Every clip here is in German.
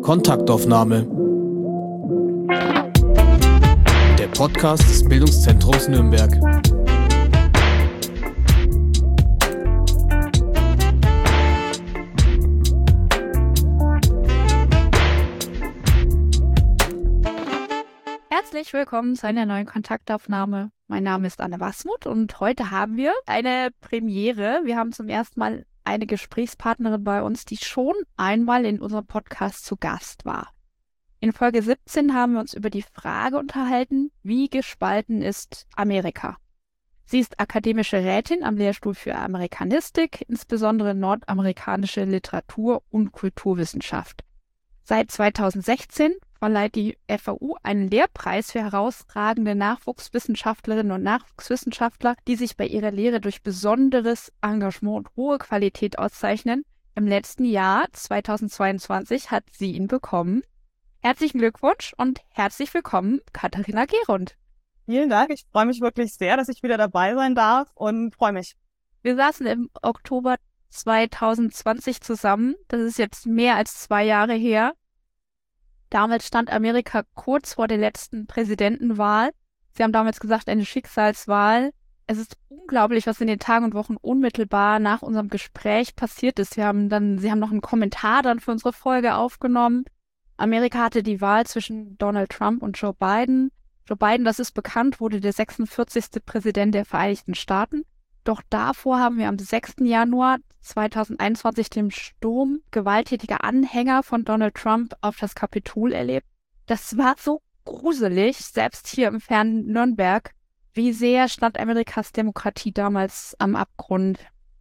Kontaktaufnahme. Der Podcast des Bildungszentrums Nürnberg. Herzlich willkommen zu einer neuen Kontaktaufnahme. Mein Name ist Anne Wasmuth und heute haben wir eine Premiere. Wir haben zum ersten Mal eine Gesprächspartnerin bei uns, die schon einmal in unserem Podcast zu Gast war. In Folge 17 haben wir uns über die Frage unterhalten, wie gespalten ist Amerika. Sie ist akademische Rätin am Lehrstuhl für Amerikanistik, insbesondere nordamerikanische Literatur- und Kulturwissenschaft. Seit 2016 verleiht die FAU einen Lehrpreis für herausragende Nachwuchswissenschaftlerinnen und Nachwuchswissenschaftler, die sich bei ihrer Lehre durch besonderes Engagement und hohe Qualität auszeichnen. Im letzten Jahr, 2022, hat sie ihn bekommen. Herzlichen Glückwunsch und herzlich willkommen, Katharina Gerund. Vielen Dank, ich freue mich wirklich sehr, dass ich wieder dabei sein darf und freue mich. Wir saßen im Oktober 2020 zusammen. Das ist jetzt mehr als 2 Jahre her. Damals stand Amerika kurz vor der letzten Präsidentenwahl. Sie haben damals gesagt, eine Schicksalswahl. Es ist unglaublich, was in den Tagen und Wochen unmittelbar nach unserem Gespräch passiert ist. Sie haben noch einen Kommentar dann für unsere Folge aufgenommen. Amerika hatte die Wahl zwischen Donald Trump und Joe Biden. Joe Biden, das ist bekannt, wurde der 46. Präsident der Vereinigten Staaten. Doch davor haben wir am 6. Januar 2021 den Sturm gewalttätiger Anhänger von Donald Trump auf das Kapitol erlebt. Das war so gruselig, selbst hier im fernen Nürnberg. Wie sehr stand Amerikas Demokratie damals am Abgrund?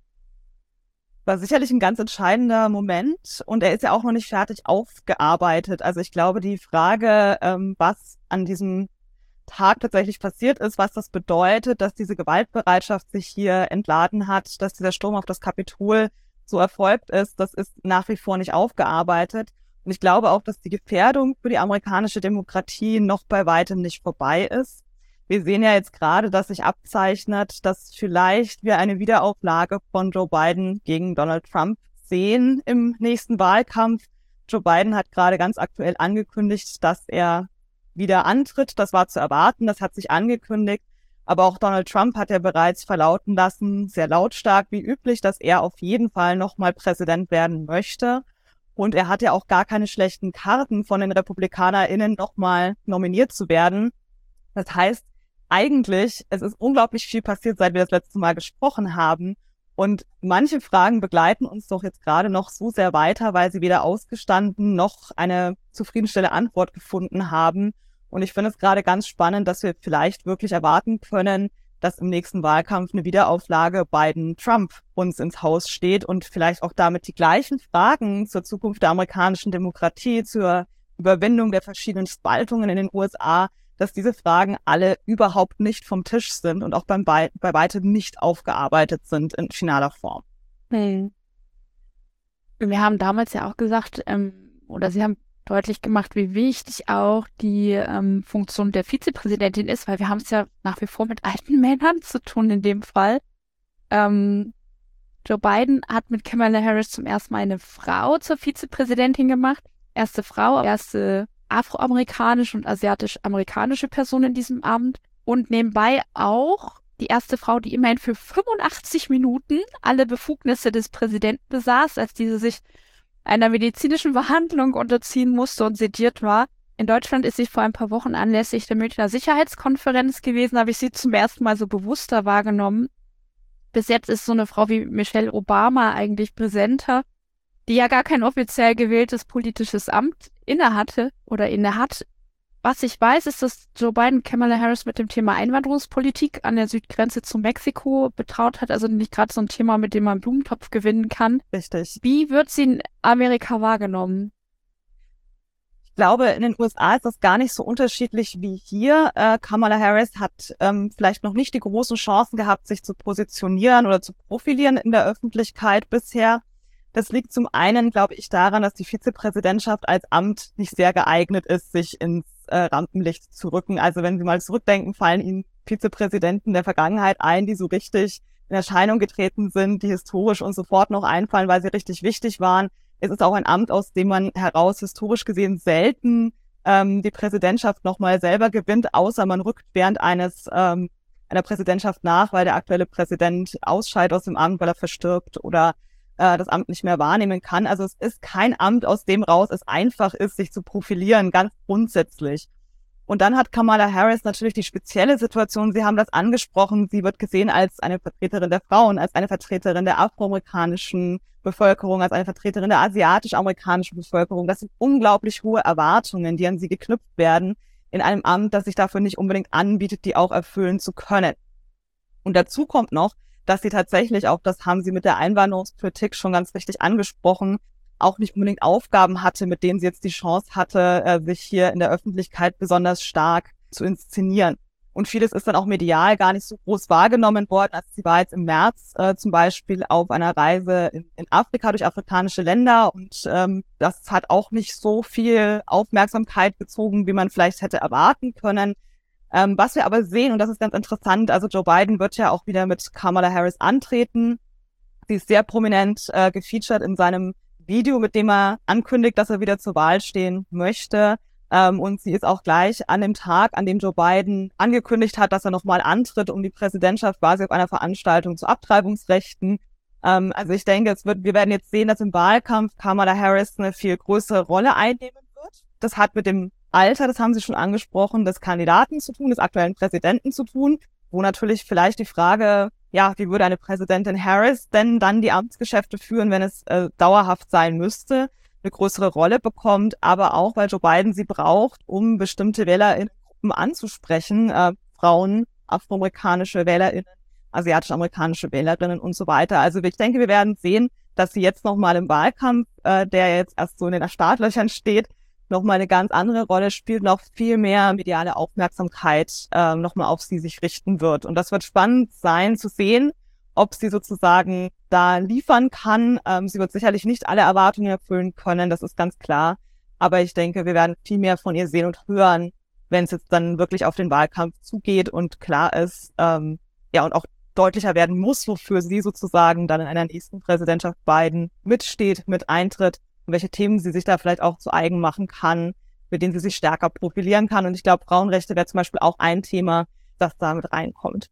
War sicherlich ein ganz entscheidender Moment und er ist ja auch noch nicht fertig aufgearbeitet. Also ich glaube, die Frage, was an diesem Tag tatsächlich passiert ist, was das bedeutet, dass diese Gewaltbereitschaft sich hier entladen hat, dass dieser Sturm auf das Kapitol so erfolgt ist, das ist nach wie vor nicht aufgearbeitet. Und ich glaube auch, dass die Gefährdung für die amerikanische Demokratie noch bei weitem nicht vorbei ist. Wir sehen ja jetzt gerade, dass sich abzeichnet, dass vielleicht wir eine Wiederauflage von Joe Biden gegen Donald Trump sehen im nächsten Wahlkampf. Joe Biden hat gerade ganz aktuell angekündigt, dass er wieder antritt. Das war zu erwarten, das hat sich angekündigt. Aber auch Donald Trump hat ja bereits verlauten lassen, sehr lautstark wie üblich, dass er auf jeden Fall nochmal Präsident werden möchte. Und er hat ja auch gar keine schlechten Karten von den RepublikanerInnen nochmal nominiert zu werden. Das heißt, eigentlich, es ist unglaublich viel passiert, seit wir das letzte Mal gesprochen haben. Und manche Fragen begleiten uns doch jetzt gerade noch so sehr weiter, weil sie weder ausgestanden noch eine zufriedenstellende Antwort gefunden haben. Und ich finde es gerade ganz spannend, dass wir vielleicht wirklich erwarten können, dass im nächsten Wahlkampf eine Wiederauflage Biden-Trump uns ins Haus steht und vielleicht auch damit die gleichen Fragen zur Zukunft der amerikanischen Demokratie, zur Überwindung der verschiedenen Spaltungen in den USA, dass diese Fragen alle überhaupt nicht vom Tisch sind und auch bei weitem nicht aufgearbeitet sind in finaler Form. Wir haben damals ja auch gesagt, Sie haben deutlich gemacht, wie wichtig auch die Funktion der Vizepräsidentin ist, weil wir haben es ja nach wie vor mit alten Männern zu tun in dem Fall. Joe Biden hat mit Kamala Harris zum ersten Mal eine Frau zur Vizepräsidentin gemacht. Erste Frau, erste afroamerikanische und asiatisch-amerikanische Person in diesem Amt und nebenbei auch die erste Frau, die immerhin für 85 Minuten alle Befugnisse des Präsidenten besaß, als diese sich einer medizinischen Behandlung unterziehen musste und sediert war. In Deutschland ist sie vor ein paar Wochen anlässlich der Münchner Sicherheitskonferenz gewesen, habe ich sie zum ersten Mal so bewusster wahrgenommen. Bis jetzt ist so eine Frau wie Michelle Obama eigentlich präsenter, die ja gar kein offiziell gewähltes politisches Amt innehat. Was ich weiß, ist, dass Joe Biden Kamala Harris mit dem Thema Einwanderungspolitik an der Südgrenze zu Mexiko betraut hat. Also nicht gerade so ein Thema, mit dem man einen Blumentopf gewinnen kann. Richtig. Wie wird sie in Amerika wahrgenommen? Ich glaube, in den USA ist das gar nicht so unterschiedlich wie hier. Kamala Harris hat vielleicht noch nicht die großen Chancen gehabt, sich zu positionieren oder zu profilieren in der Öffentlichkeit bisher. Das liegt zum einen, glaube ich, daran, dass die Vizepräsidentschaft als Amt nicht sehr geeignet ist, sich ins Rampenlicht zu rücken. Also wenn Sie mal zurückdenken, fallen Ihnen Vizepräsidenten der Vergangenheit ein, die so richtig in Erscheinung getreten sind, die historisch uns sofort noch einfallen, weil sie richtig wichtig waren. Es ist auch ein Amt, aus dem man heraus historisch gesehen selten die Präsidentschaft nochmal selber gewinnt, außer man rückt während einer Präsidentschaft nach, weil der aktuelle Präsident ausscheidet aus dem Amt, weil er verstirbt oder das Amt nicht mehr wahrnehmen kann. Also es ist kein Amt, aus dem raus es einfach ist, sich zu profilieren, ganz grundsätzlich. Und dann hat Kamala Harris natürlich die spezielle Situation, Sie haben das angesprochen, sie wird gesehen als eine Vertreterin der Frauen, als eine Vertreterin der afroamerikanischen Bevölkerung, als eine Vertreterin der asiatisch-amerikanischen Bevölkerung. Das sind unglaublich hohe Erwartungen, die an sie geknüpft werden in einem Amt, das sich dafür nicht unbedingt anbietet, die auch erfüllen zu können. Und dazu kommt noch, dass sie tatsächlich auch, das haben sie mit der Einwanderungspolitik schon ganz richtig angesprochen, auch nicht unbedingt Aufgaben hatte, mit denen sie jetzt die Chance hatte, sich hier in der Öffentlichkeit besonders stark zu inszenieren. Und vieles ist dann auch medial gar nicht so groß wahrgenommen worden. Also sie war jetzt im März zum Beispiel auf einer Reise in Afrika durch afrikanische Länder und das hat auch nicht so viel Aufmerksamkeit gezogen, wie man vielleicht hätte erwarten können. Was wir aber sehen, und das ist ganz interessant, also Joe Biden wird ja auch wieder mit Kamala Harris antreten. Sie ist sehr prominent gefeatured in seinem Video, mit dem er ankündigt, dass er wieder zur Wahl stehen möchte. Und sie ist auch gleich an dem Tag, an dem Joe Biden angekündigt hat, dass er nochmal antritt um die Präsidentschaft, war sie auf einer Veranstaltung zu Abtreibungsrechten. Also ich denke, wir werden jetzt sehen, dass im Wahlkampf Kamala Harris eine viel größere Rolle einnehmen wird. Das hat mit dem Alter, das haben Sie schon angesprochen, des Kandidaten zu tun, des aktuellen Präsidenten zu tun, wo natürlich vielleicht die Frage, ja, wie würde eine Präsidentin Harris denn dann die Amtsgeschäfte führen, wenn es dauerhaft sein müsste, eine größere Rolle bekommt, aber auch, weil Joe Biden sie braucht, um bestimmte WählerInnengruppen anzusprechen, Frauen, afroamerikanische WählerInnen, asiatisch-amerikanische WählerInnen und so weiter. Also ich denke, wir werden sehen, dass sie jetzt nochmal im Wahlkampf, der jetzt erst so in den Startlöchern steht, nochmal eine ganz andere Rolle spielt, noch viel mehr mediale Aufmerksamkeit nochmal auf sie sich richten wird. Und das wird spannend sein zu sehen, ob sie sozusagen da liefern kann. Sie wird sicherlich nicht alle Erwartungen erfüllen können, das ist ganz klar. Aber ich denke, wir werden viel mehr von ihr sehen und hören, wenn es jetzt dann wirklich auf den Wahlkampf zugeht und klar ist, und auch deutlicher werden muss, wofür sie sozusagen dann in einer nächsten Präsidentschaft Biden mitsteht, mit eintritt und welche Themen sie sich da vielleicht auch zu eigen machen kann, mit denen sie sich stärker profilieren kann. Und ich glaube, Frauenrechte wäre zum Beispiel auch ein Thema, das da mit reinkommt.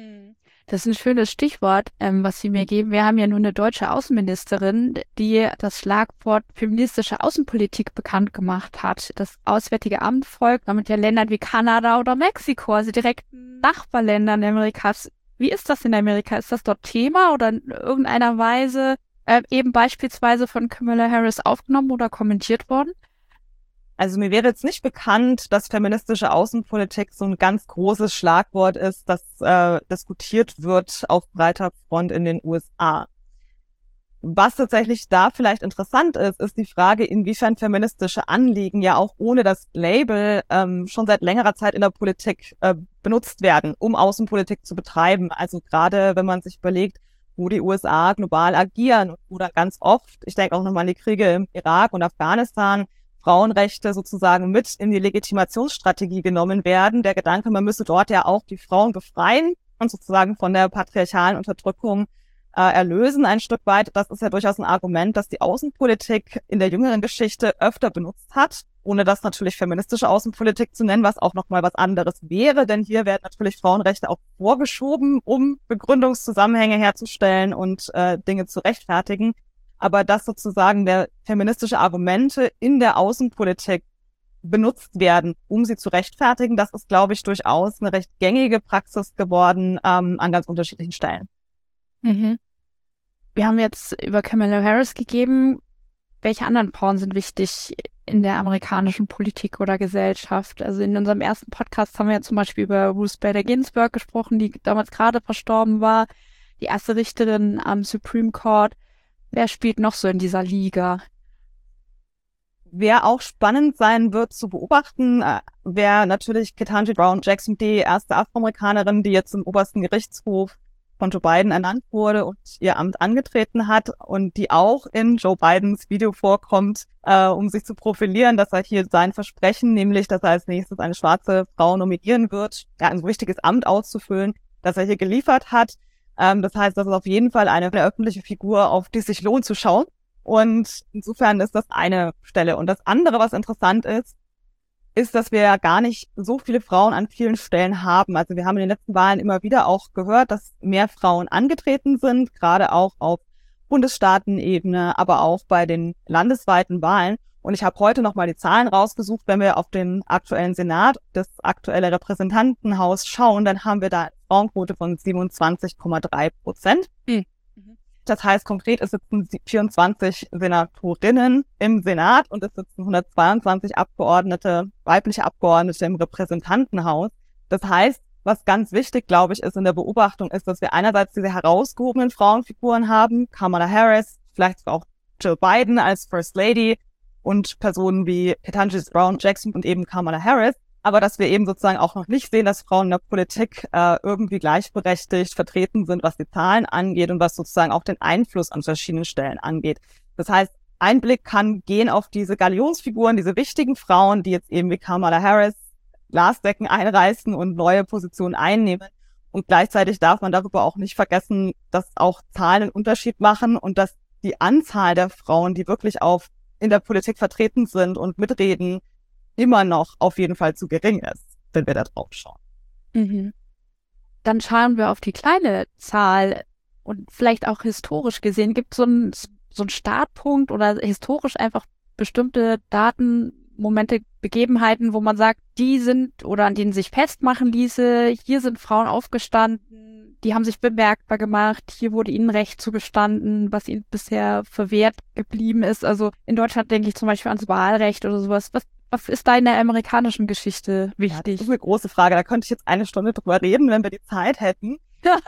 Das ist ein schönes Stichwort, was Sie mir geben. Wir haben ja nun eine deutsche Außenministerin, die das Schlagwort feministische Außenpolitik bekannt gemacht hat. Das Auswärtige Amt folgt damit ja Ländern wie Kanada oder Mexiko, also direkten Nachbarländern Amerikas. Wie ist das in Amerika? Ist das dort Thema oder in irgendeiner Weise eben beispielsweise von Kamala Harris aufgenommen oder kommentiert worden? Also mir wäre jetzt nicht bekannt, dass feministische Außenpolitik so ein ganz großes Schlagwort ist, das diskutiert wird auf breiter Front in den USA. Was tatsächlich da vielleicht interessant ist, ist die Frage, inwiefern feministische Anliegen ja auch ohne das Label schon seit längerer Zeit in der Politik benutzt werden, um Außenpolitik zu betreiben. Also gerade wenn man sich überlegt, wo die USA global agieren oder ganz oft, ich denke auch nochmal an die Kriege im Irak und Afghanistan, Frauenrechte sozusagen mit in die Legitimationsstrategie genommen werden. Der Gedanke, man müsse dort ja auch die Frauen befreien und sozusagen von der patriarchalen Unterdrückung erlösen ein Stück weit. Das ist ja durchaus ein Argument, das die Außenpolitik in der jüngeren Geschichte öfter benutzt hat, ohne das natürlich feministische Außenpolitik zu nennen, was auch nochmal was anderes wäre, denn hier werden natürlich Frauenrechte auch vorgeschoben, um Begründungszusammenhänge herzustellen und Dinge zu rechtfertigen. Aber dass sozusagen der feministische Argumente in der Außenpolitik benutzt werden, um sie zu rechtfertigen, das ist, glaube ich, durchaus eine recht gängige Praxis geworden an ganz unterschiedlichen Stellen. Mhm. Wir haben jetzt über Kamala Harris gegeben. Welche anderen Frauen sind wichtig in der amerikanischen Politik oder Gesellschaft? Also in unserem ersten Podcast haben wir ja zum Beispiel über Ruth Bader Ginsburg gesprochen, die damals gerade verstorben war, die erste Richterin am Supreme Court. Wer spielt noch so in dieser Liga? Wer auch spannend sein wird zu beobachten, wäre natürlich Ketanji Brown Jackson, die erste Afroamerikanerin, die jetzt im obersten Gerichtshof von Joe Biden ernannt wurde und ihr Amt angetreten hat und die auch in Joe Bidens Video vorkommt, um sich zu profilieren, dass er hier sein Versprechen, nämlich, dass er als nächstes eine schwarze Frau nominieren wird, ja, ein so wichtiges Amt auszufüllen, dass er hier geliefert hat. Das heißt, das ist auf jeden Fall eine öffentliche Figur, auf die es sich lohnt zu schauen. Und insofern ist das eine Stelle. Und das andere, was interessant ist, dass wir ja gar nicht so viele Frauen an vielen Stellen haben. Also wir haben in den letzten Wahlen immer wieder auch gehört, dass mehr Frauen angetreten sind, gerade auch auf Bundesstaatenebene, aber auch bei den landesweiten Wahlen. Und ich habe heute nochmal die Zahlen rausgesucht. Wenn wir auf den aktuellen Senat, das aktuelle Repräsentantenhaus schauen, dann haben wir da eine Frauenquote von 27,3%. Das heißt, konkret, es sitzen 24 Senatorinnen im Senat und es sitzen 122 Abgeordnete, weibliche Abgeordnete im Repräsentantenhaus. Das heißt, was ganz wichtig, glaube ich, ist in der Beobachtung, ist, dass wir einerseits diese herausgehobenen Frauenfiguren haben, Kamala Harris, vielleicht sogar auch Jill Biden als First Lady und Personen wie Ketanji Brown Jackson und eben Kamala Harris, aber dass wir eben sozusagen auch noch nicht sehen, dass Frauen in der Politik irgendwie gleichberechtigt vertreten sind, was die Zahlen angeht und was sozusagen auch den Einfluss an verschiedenen Stellen angeht. Das heißt, ein Blick kann gehen auf diese Galionsfiguren, diese wichtigen Frauen, die jetzt eben wie Kamala Harris Glasdecken einreißen und neue Positionen einnehmen. Und gleichzeitig darf man darüber auch nicht vergessen, dass auch Zahlen einen Unterschied machen und dass die Anzahl der Frauen, die wirklich in der Politik vertreten sind und mitreden, immer noch auf jeden Fall zu gering ist, wenn wir da drauf schauen. Mhm. Dann schauen wir auf die kleine Zahl und vielleicht auch historisch gesehen, gibt es so einen Startpunkt oder historisch einfach bestimmte Daten, Momente, Begebenheiten, wo man sagt, die sind oder an denen sich festmachen ließe, hier sind Frauen aufgestanden, die haben sich bemerkbar gemacht, hier wurde ihnen Recht zugestanden, was ihnen bisher verwehrt geblieben ist. Also in Deutschland denke ich zum Beispiel ans Wahlrecht oder sowas. Was ist da in der amerikanischen Geschichte wichtig? Ja, das ist eine große Frage. Da könnte ich jetzt eine Stunde drüber reden, wenn wir die Zeit hätten.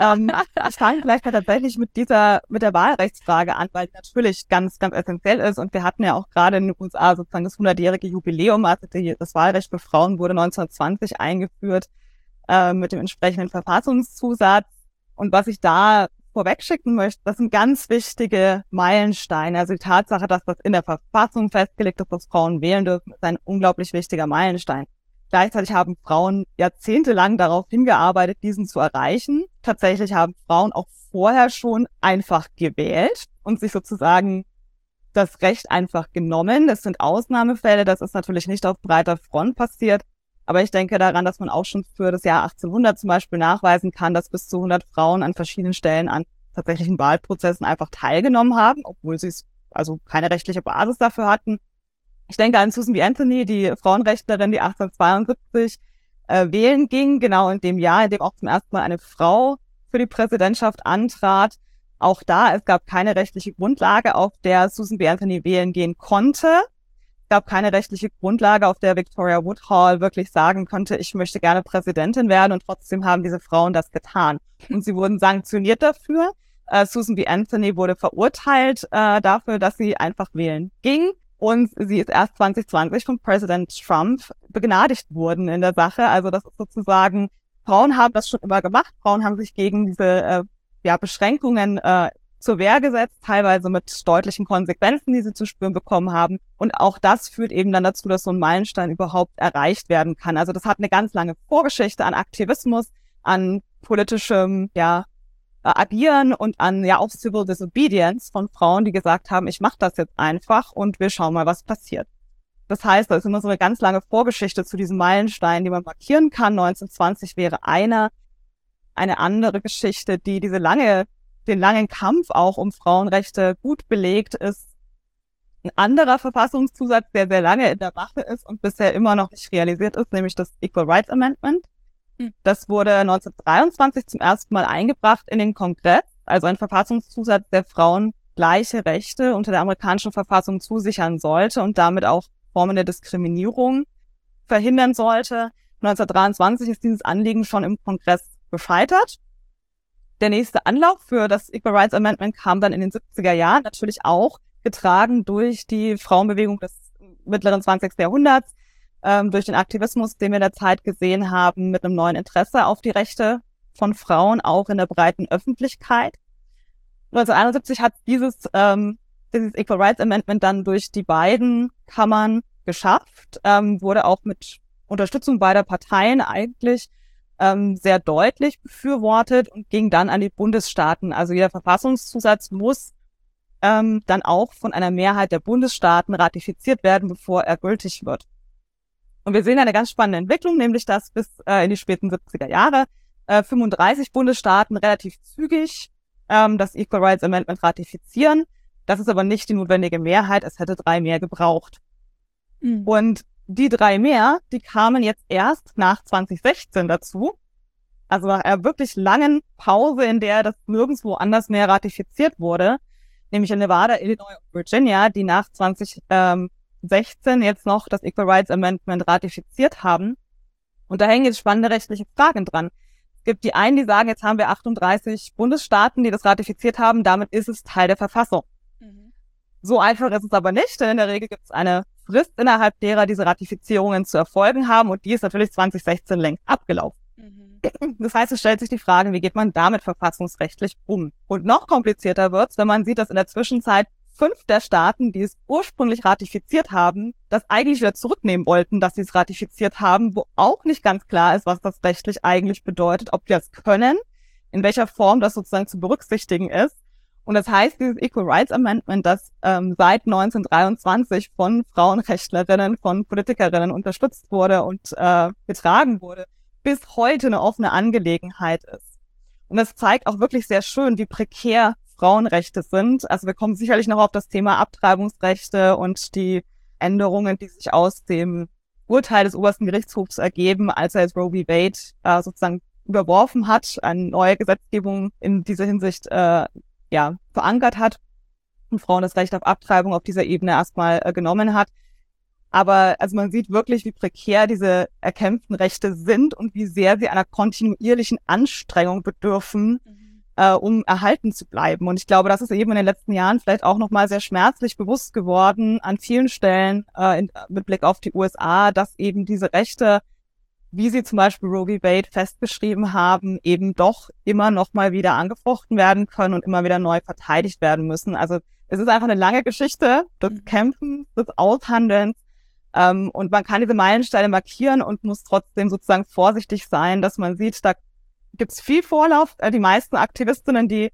Ich fange vielleicht mal tatsächlich mit der Wahlrechtsfrage an, weil die natürlich ganz, ganz essentiell ist. Und wir hatten ja auch gerade in den USA sozusagen das 100-jährige Jubiläum, also das Wahlrecht für Frauen wurde 1920 eingeführt mit dem entsprechenden Verfassungszusatz. Und was ich da vorweg schicken möchte, das sind ganz wichtige Meilensteine. Also die Tatsache, dass das in der Verfassung festgelegt ist, dass Frauen wählen dürfen, ist ein unglaublich wichtiger Meilenstein. Gleichzeitig haben Frauen jahrzehntelang darauf hingearbeitet, diesen zu erreichen. Tatsächlich haben Frauen auch vorher schon einfach gewählt und sich sozusagen das Recht einfach genommen. Das sind Ausnahmefälle, das ist natürlich nicht auf breiter Front passiert. Aber ich denke daran, dass man auch schon für das Jahr 1800 zum Beispiel nachweisen kann, dass bis zu 100 Frauen an verschiedenen Stellen an tatsächlichen Wahlprozessen einfach teilgenommen haben, obwohl sie es also keine rechtliche Basis dafür hatten. Ich denke an Susan B. Anthony, die Frauenrechtlerin, die 1872 wählen ging, genau in dem Jahr, in dem auch zum ersten Mal eine Frau für die Präsidentschaft antrat. Auch da, es gab keine rechtliche Grundlage, auf der Susan B. Anthony wählen gehen konnte. Es gab keine rechtliche Grundlage, auf der Victoria Woodhull wirklich sagen konnte, ich möchte gerne Präsidentin werden, und trotzdem haben diese Frauen das getan. Und sie wurden sanktioniert dafür. Susan B. Anthony wurde verurteilt dafür, dass sie einfach wählen ging. Und sie ist erst 2020 von Präsident Trump begnadigt worden in der Sache. Also das ist sozusagen, Frauen haben das schon immer gemacht. Frauen haben sich gegen diese Beschränkungen zur Wehr gesetzt, teilweise mit deutlichen Konsequenzen, die sie zu spüren bekommen haben. Und auch das führt eben dann dazu, dass so ein Meilenstein überhaupt erreicht werden kann. Also das hat eine ganz lange Vorgeschichte an Aktivismus, an politischem Agieren und an auch Civil Disobedience von Frauen, die gesagt haben, ich mache das jetzt einfach und wir schauen mal, was passiert. Das heißt, da ist immer so eine ganz lange Vorgeschichte zu diesem Meilenstein, die man markieren kann. 1920 wäre eine andere Geschichte, die den langen Kampf auch um Frauenrechte gut belegt ist. Ein anderer Verfassungszusatz, der sehr lange in der Mache ist und bisher immer noch nicht realisiert ist, nämlich das Equal Rights Amendment. Das wurde 1923 zum ersten Mal eingebracht in den Kongress, also ein Verfassungszusatz, der Frauen gleiche Rechte unter der amerikanischen Verfassung zusichern sollte und damit auch Formen der Diskriminierung verhindern sollte. 1923 ist dieses Anliegen schon im Kongress gescheitert. Der nächste Anlauf für das Equal Rights Amendment kam dann in den 70er Jahren, natürlich auch getragen durch die Frauenbewegung des mittleren 20. Jahrhunderts, durch den Aktivismus, den wir in der Zeit gesehen haben, mit einem neuen Interesse auf die Rechte von Frauen, auch in der breiten Öffentlichkeit. 1971 hat dieses Equal Rights Amendment dann durch die beiden Kammern geschafft, wurde auch mit Unterstützung beider Parteien eigentlich sehr deutlich befürwortet und ging dann an die Bundesstaaten. Also jeder Verfassungszusatz muss dann auch von einer Mehrheit der Bundesstaaten ratifiziert werden, bevor er gültig wird. Und wir sehen eine ganz spannende Entwicklung, nämlich dass bis in die späten 70er Jahre 35 Bundesstaaten relativ zügig das Equal Rights Amendment ratifizieren. Das ist aber nicht die notwendige Mehrheit, es hätte 3 mehr gebraucht. Mhm. Und die 3 mehr, die kamen jetzt erst nach 2016 dazu. Also nach einer wirklich langen Pause, in der das nirgendwo anders mehr ratifiziert wurde, nämlich in Nevada, Illinois und Virginia, die nach 2016 jetzt noch das Equal Rights Amendment ratifiziert haben. Und da hängen jetzt spannende rechtliche Fragen dran. Es gibt die einen, die sagen, jetzt haben wir 38 Bundesstaaten, die das ratifiziert haben, damit ist es Teil der Verfassung. Mhm. So einfach ist es aber nicht, denn in der Regel gibt es eine Frist, innerhalb derer diese Ratifizierungen zu erfolgen haben, und die ist natürlich 2016 längst abgelaufen. Das heißt, es stellt sich die Frage, wie geht man damit verfassungsrechtlich um? Und noch komplizierter wird's, wenn man sieht, dass in der Zwischenzeit 5 der Staaten, die es ursprünglich ratifiziert haben, das eigentlich wieder zurücknehmen wollten, dass sie es ratifiziert haben, wo auch nicht ganz klar ist, was das rechtlich eigentlich bedeutet, ob die das können, in welcher Form das sozusagen zu berücksichtigen ist. Und das heißt, dieses Equal Rights Amendment, das seit 1923 von Frauenrechtlerinnen, von Politikerinnen unterstützt wurde und getragen wurde, bis heute eine offene Angelegenheit ist. Und das zeigt auch wirklich sehr schön, wie prekär Frauenrechte sind. Also wir kommen sicherlich noch auf das Thema Abtreibungsrechte und die Änderungen, die sich aus dem Urteil des obersten Gerichtshofs ergeben, als er jetzt Roe v. Wade sozusagen überworfen hat, eine neue Gesetzgebung in dieser Hinsicht verankert hat und Frauen das Recht auf Abtreibung auf dieser Ebene erstmal genommen hat. Aber also man sieht wirklich, wie prekär diese erkämpften Rechte sind und wie sehr sie einer kontinuierlichen Anstrengung bedürfen, um erhalten zu bleiben. Und ich glaube, das ist eben in den letzten Jahren vielleicht auch nochmal sehr schmerzlich bewusst geworden an vielen Stellen mit Blick auf die USA, dass eben diese Rechte, wie sie zum Beispiel Roe v. Wade festgeschrieben haben, eben doch immer noch mal wieder angefochten werden können und immer wieder neu verteidigt werden müssen. Also es ist einfach eine lange Geschichte des Kämpfens, des Aushandelns. Und man kann diese Meilensteine markieren und muss trotzdem sozusagen vorsichtig sein, dass man sieht, da gibt's viel Vorlauf. Die meisten Aktivistinnen, die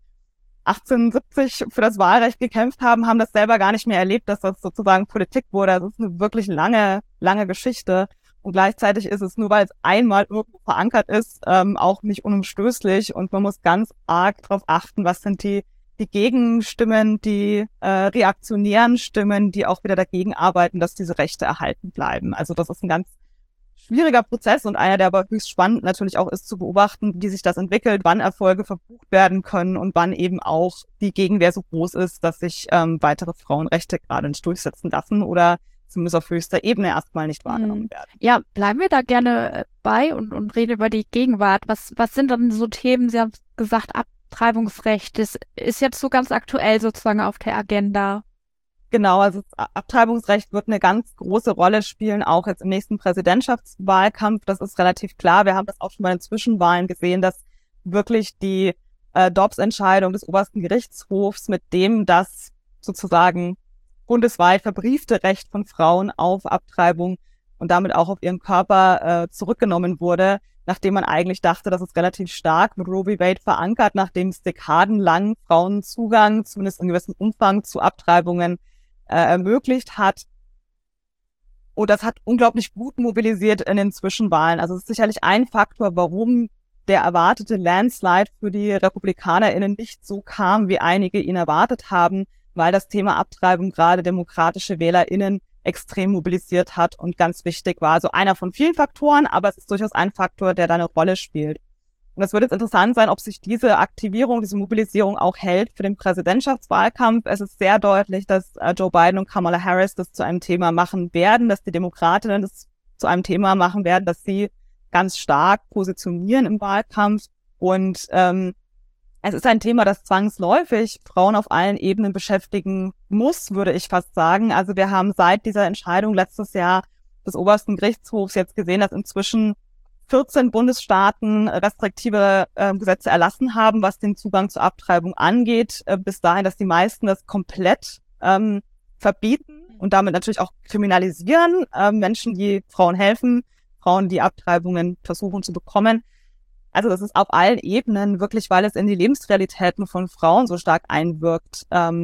1870 für das Wahlrecht gekämpft haben, haben das selber gar nicht mehr erlebt, dass das sozusagen Politik wurde. Das ist eine wirklich lange Geschichte. Und gleichzeitig ist es, nur weil es einmal irgendwo verankert ist, auch nicht unumstößlich. Und man muss ganz arg darauf achten, was sind die Gegenstimmen, die reaktionären Stimmen, die auch wieder dagegen arbeiten, dass diese Rechte erhalten bleiben. Also das ist ein ganz schwieriger Prozess und einer, der aber höchst spannend natürlich auch ist zu beobachten, wie sich das entwickelt, wann Erfolge verbucht werden können und wann eben auch die Gegenwehr so groß ist, dass sich weitere Frauenrechte gerade nicht durchsetzen lassen oder zumindest auf höchster Ebene erstmal nicht wahrgenommen werden. Ja, bleiben wir da gerne bei und reden über die Gegenwart. Was sind dann so Themen? Sie haben gesagt, Abtreibungsrecht, das ist jetzt so ganz aktuell sozusagen auf der Agenda. Genau, also das Abtreibungsrecht wird eine ganz große Rolle spielen, auch jetzt im nächsten Präsidentschaftswahlkampf. Das ist relativ klar. Wir haben das auch schon bei den Zwischenwahlen gesehen, dass wirklich die Dobbs-Entscheidung des obersten Gerichtshofs, mit dem das sozusagen bundesweit verbriefte Recht von Frauen auf Abtreibung und damit auch auf ihren Körper zurückgenommen wurde, nachdem man eigentlich dachte, dass es relativ stark mit Roe v. Wade verankert, nachdem es dekadenlang Frauen Zugang, zumindest in gewissem Umfang, zu Abtreibungen ermöglicht hat. Und das hat unglaublich gut mobilisiert in den Zwischenwahlen. Also es ist sicherlich ein Faktor, warum der erwartete Landslide für die RepublikanerInnen nicht so kam, wie einige ihn erwartet haben, weil das Thema Abtreibung gerade demokratische WählerInnen extrem mobilisiert hat und ganz wichtig war. Also einer von vielen Faktoren, aber es ist durchaus ein Faktor, der da eine Rolle spielt. Und es wird jetzt interessant sein, ob sich diese Aktivierung, diese Mobilisierung auch hält für den Präsidentschaftswahlkampf. Es ist sehr deutlich, dass Joe Biden und Kamala Harris das zu einem Thema machen werden, dass die Demokratinnen das zu einem Thema machen werden, dass sie ganz stark positionieren im Wahlkampf. Und es ist ein Thema, das zwangsläufig Frauen auf allen Ebenen beschäftigen muss, würde ich fast sagen. Also wir haben seit dieser Entscheidung letztes Jahr des obersten Gerichtshofs jetzt gesehen, dass inzwischen 14 Bundesstaaten restriktive Gesetze erlassen haben, was den Zugang zur Abtreibung angeht, bis dahin, dass die meisten das komplett verbieten und damit natürlich auch kriminalisieren. Menschen, die Frauen helfen, Frauen, die Abtreibungen versuchen zu bekommen. Also das ist auf allen Ebenen wirklich, weil es in die Lebensrealitäten von Frauen so stark einwirkt,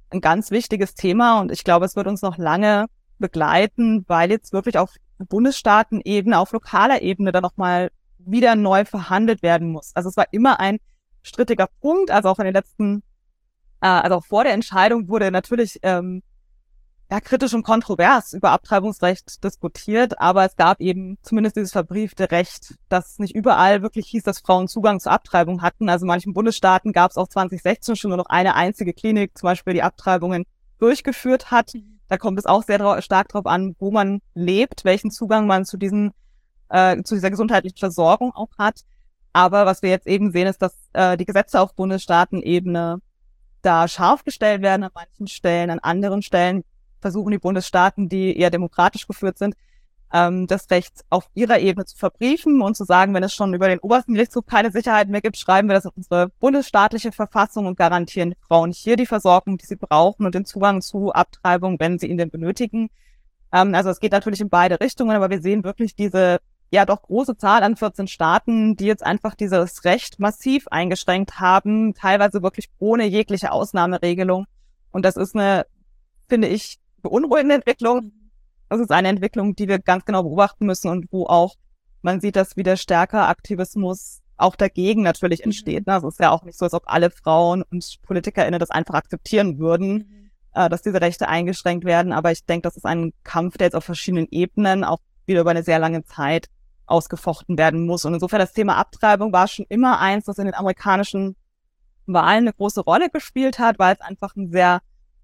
ein ganz wichtiges Thema und ich glaube, es wird uns noch lange begleiten, weil jetzt wirklich auf Bundesstaatenebene, auf lokaler Ebene dann nochmal wieder neu verhandelt werden muss. Also es war immer ein strittiger Punkt, also auch in den letzten, also auch vor der Entscheidung wurde natürlich kritisch und kontrovers über Abtreibungsrecht diskutiert, aber es gab eben zumindest dieses verbriefte Recht, dass nicht überall wirklich hieß, dass Frauen Zugang zur Abtreibung hatten. Also in manchen Bundesstaaten gab es auch 2016 schon nur noch eine einzige Klinik, zum Beispiel die Abtreibungen durchgeführt hat. Da kommt es auch sehr stark darauf an, wo man lebt, welchen Zugang man zu dieser gesundheitlichen Versorgung auch hat. Aber was wir jetzt eben sehen, ist, dass die Gesetze auf Bundesstaatenebene da scharf gestellt werden an manchen Stellen, an anderen Stellen versuchen die Bundesstaaten, die eher demokratisch geführt sind, das Recht auf ihrer Ebene zu verbriefen und zu sagen, wenn es schon über den obersten Gerichtshof keine Sicherheit mehr gibt, schreiben wir das in unsere bundesstaatliche Verfassung und garantieren Frauen hier die Versorgung, die sie brauchen und den Zugang zu Abtreibung, wenn sie ihn denn benötigen. Also es geht natürlich in beide Richtungen, aber wir sehen wirklich diese doch große Zahl an 14 Staaten, die jetzt einfach dieses Recht massiv eingeschränkt haben, teilweise wirklich ohne jegliche Ausnahmeregelung. Und das ist eine, finde ich, beunruhigende Entwicklung. Das ist eine Entwicklung, die wir ganz genau beobachten müssen und wo auch man sieht, dass wieder stärker Aktivismus auch dagegen natürlich entsteht. Es ist ja auch nicht so, als ob alle Frauen und PolitikerInnen das einfach akzeptieren würden, dass diese Rechte eingeschränkt werden. Aber ich denke, das ist ein Kampf, der jetzt auf verschiedenen Ebenen auch wieder über eine sehr lange Zeit ausgefochten werden muss. Und insofern das Thema Abtreibung war schon immer eins, das in den amerikanischen Wahlen eine große Rolle gespielt hat, weil es einfach ein sehr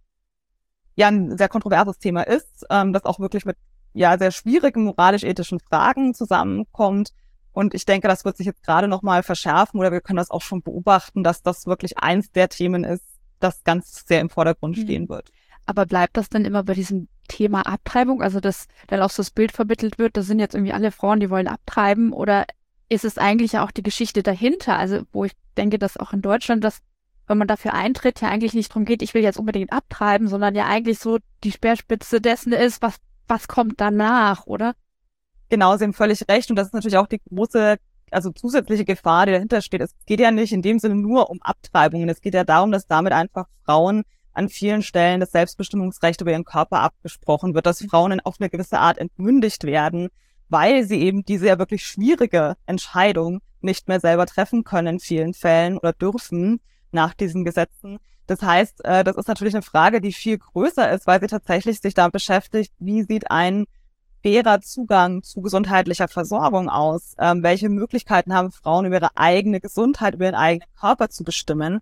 kontroverses Thema ist, das auch wirklich mit sehr schwierigen moralisch-ethischen Fragen zusammenkommt. Und ich denke, das wird sich jetzt gerade nochmal verschärfen oder wir können das auch schon beobachten, dass das wirklich eins der Themen ist, das ganz sehr im Vordergrund stehen wird. Aber bleibt das dann immer bei diesem Thema Abtreibung? Also dass dann auch so das Bild vermittelt wird, das sind jetzt irgendwie alle Frauen, die wollen abtreiben, oder ist es eigentlich ja auch die Geschichte dahinter? Also wo ich denke, dass auch in Deutschland das, wenn man dafür eintritt, ja eigentlich nicht darum geht, ich will jetzt unbedingt abtreiben, sondern ja eigentlich so die Speerspitze dessen ist, was kommt danach, oder? Genau, Sie haben völlig recht. Und das ist natürlich auch die große, also zusätzliche Gefahr, die dahinter steht. Es geht ja nicht in dem Sinne nur um Abtreibungen. Es geht ja darum, dass damit einfach Frauen an vielen Stellen das Selbstbestimmungsrecht über ihren Körper abgesprochen wird, dass Frauen auf eine gewisse Art entmündigt werden, weil sie eben diese ja wirklich schwierige Entscheidung nicht mehr selber treffen können in vielen Fällen oder dürfen nach diesen Gesetzen. Das heißt, das ist natürlich eine Frage, die viel größer ist, weil sie tatsächlich sich damit beschäftigt, wie sieht ein fairer Zugang zu gesundheitlicher Versorgung aus? Welche Möglichkeiten haben Frauen, über ihre eigene Gesundheit, über ihren eigenen Körper zu bestimmen?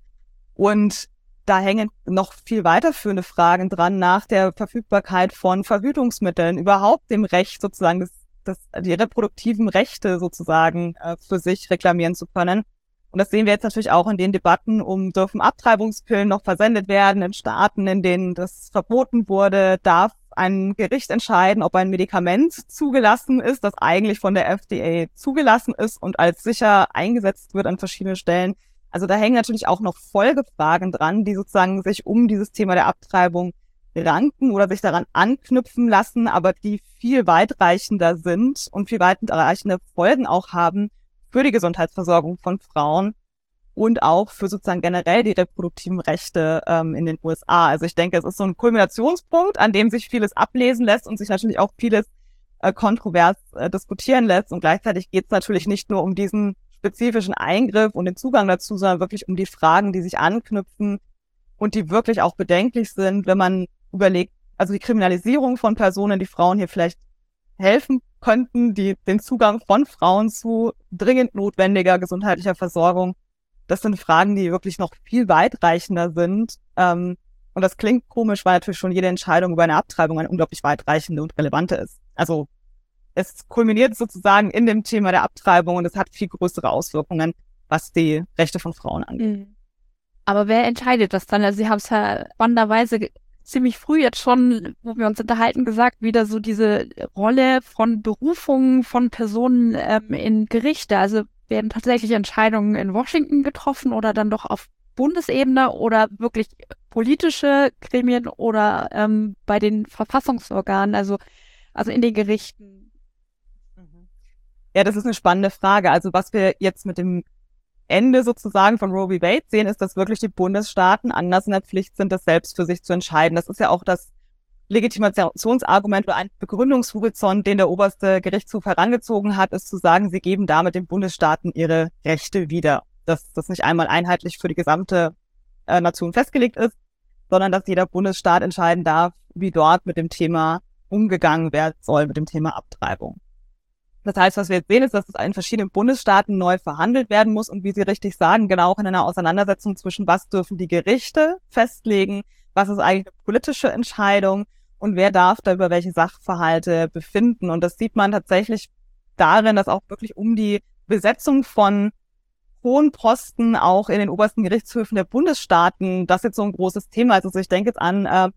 Und da hängen noch viel weiterführende Fragen dran nach der Verfügbarkeit von Verhütungsmitteln, überhaupt dem Recht sozusagen, die reproduktiven Rechte sozusagen für sich reklamieren zu können. Und das sehen wir jetzt natürlich auch in den Debatten dürfen Abtreibungspillen noch versendet werden in Staaten, in denen das verboten wurde, darf ein Gericht entscheiden, ob ein Medikament zugelassen ist, das eigentlich von der FDA zugelassen ist und als sicher eingesetzt wird an verschiedenen Stellen. Also da hängen natürlich auch noch Folgefragen dran, die sozusagen sich um dieses Thema der Abtreibung ranken oder sich daran anknüpfen lassen, aber die viel weitreichender sind und viel weitreichende Folgen auch haben für die Gesundheitsversorgung von Frauen und auch für sozusagen generell die reproduktiven Rechte in den USA. Also ich denke, es ist so ein Kulminationspunkt, an dem sich vieles ablesen lässt und sich natürlich auch vieles kontrovers diskutieren lässt. Und gleichzeitig geht es natürlich nicht nur um diesen spezifischen Eingriff und den Zugang dazu, sondern wirklich um die Fragen, die sich anknüpfen und die wirklich auch bedenklich sind, wenn man überlegt, also die Kriminalisierung von Personen, die Frauen hier vielleicht helfen könnten, die den Zugang von Frauen zu dringend notwendiger gesundheitlicher Versorgung. Das sind Fragen, die wirklich noch viel weitreichender sind. Und das klingt komisch, weil natürlich schon jede Entscheidung über eine Abtreibung eine unglaublich weitreichende und relevante ist. Also es kulminiert sozusagen in dem Thema der Abtreibung und es hat viel größere Auswirkungen, was die Rechte von Frauen angeht. Aber wer entscheidet das dann? Also Sie haben es ja spannenderweise ziemlich früh jetzt schon, wo wir uns unterhalten, gesagt, wieder so diese Rolle von Berufungen von Personen in Gerichte. Also werden tatsächlich Entscheidungen in Washington getroffen oder dann doch auf Bundesebene oder wirklich politische Gremien oder bei den Verfassungsorganen, also in den Gerichten? Ja, das ist eine spannende Frage. Also was wir jetzt mit dem Ende sozusagen von Roe v. Wade sehen, ist, dass wirklich die Bundesstaaten anders in der Pflicht sind, das selbst für sich zu entscheiden. Das ist ja auch das Legitimationsargument oder ein Begründungshorizont, den der oberste Gerichtshof herangezogen hat, ist zu sagen, sie geben damit den Bundesstaaten ihre Rechte wieder. Dass das nicht einmal einheitlich für die gesamte Nation festgelegt ist, sondern dass jeder Bundesstaat entscheiden darf, wie dort mit dem Thema umgegangen werden soll, mit dem Thema Abtreibung. Das heißt, was wir jetzt sehen, ist, dass es in verschiedenen Bundesstaaten neu verhandelt werden muss und wie Sie richtig sagen, genau auch in einer Auseinandersetzung zwischen, was dürfen die Gerichte festlegen, was ist eigentlich eine politische Entscheidung und wer darf da über welche Sachverhalte befinden. Und das sieht man tatsächlich darin, dass auch wirklich um die Besetzung von hohen Posten auch in den obersten Gerichtshöfen der Bundesstaaten, das jetzt so ein großes Thema ist. Also ich denke jetzt an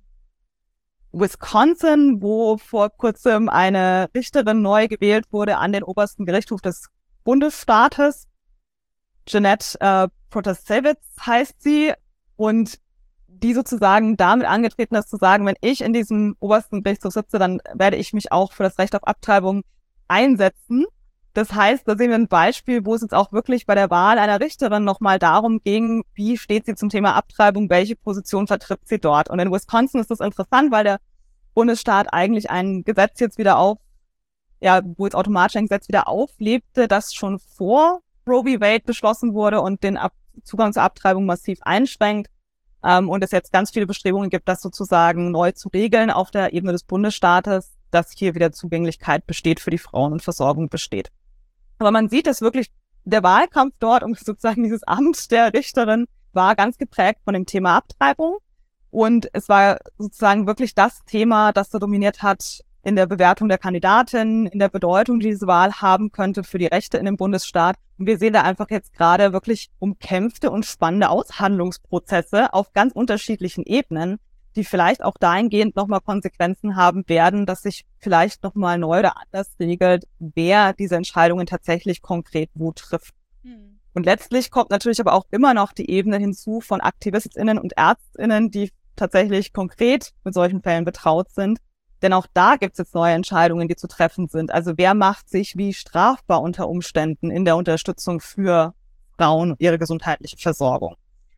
Wisconsin, wo vor kurzem eine Richterin neu gewählt wurde an den obersten Gerichtshof des Bundesstaates. Jeanette Protasevich heißt sie und die sozusagen damit angetreten ist zu sagen, wenn ich in diesem obersten Gerichtshof sitze, dann werde ich mich auch für das Recht auf Abtreibung einsetzen. Das heißt, da sehen wir ein Beispiel, wo es jetzt auch wirklich bei der Wahl einer Richterin nochmal darum ging, wie steht sie zum Thema Abtreibung, welche Position vertritt sie dort. Und in Wisconsin ist das interessant, weil der Bundesstaat eigentlich ein Gesetz jetzt wieder wo jetzt automatisch ein Gesetz wieder auflebte, das schon vor Roe v. Wade beschlossen wurde und den Zugang zur Abtreibung massiv einschränkt. Und es jetzt ganz viele Bestrebungen gibt, das sozusagen neu zu regeln auf der Ebene des Bundesstaates, dass hier wieder Zugänglichkeit besteht für die Frauen und Versorgung besteht. Aber man sieht, dass wirklich der Wahlkampf dort um sozusagen dieses Amt der Richterin war ganz geprägt von dem Thema Abtreibung. Und es war sozusagen wirklich das Thema, das da dominiert hat in der Bewertung der Kandidatin, in der Bedeutung, die diese Wahl haben könnte für die Rechte in dem Bundesstaat. Und wir sehen da einfach jetzt gerade wirklich umkämpfte und spannende Aushandlungsprozesse auf ganz unterschiedlichen Ebenen, die vielleicht auch dahingehend nochmal Konsequenzen haben werden, dass sich vielleicht nochmal neu oder anders regelt, wer diese Entscheidungen tatsächlich konkret wo trifft. Und letztlich kommt natürlich aber auch immer noch die Ebene hinzu von AktivistInnen und ÄrztInnen, die tatsächlich konkret mit solchen Fällen betraut sind. Denn auch da gibt es jetzt neue Entscheidungen, die zu treffen sind. Also wer macht sich wie strafbar unter Umständen in der Unterstützung für Frauen und ihre gesundheitliche Versorgung?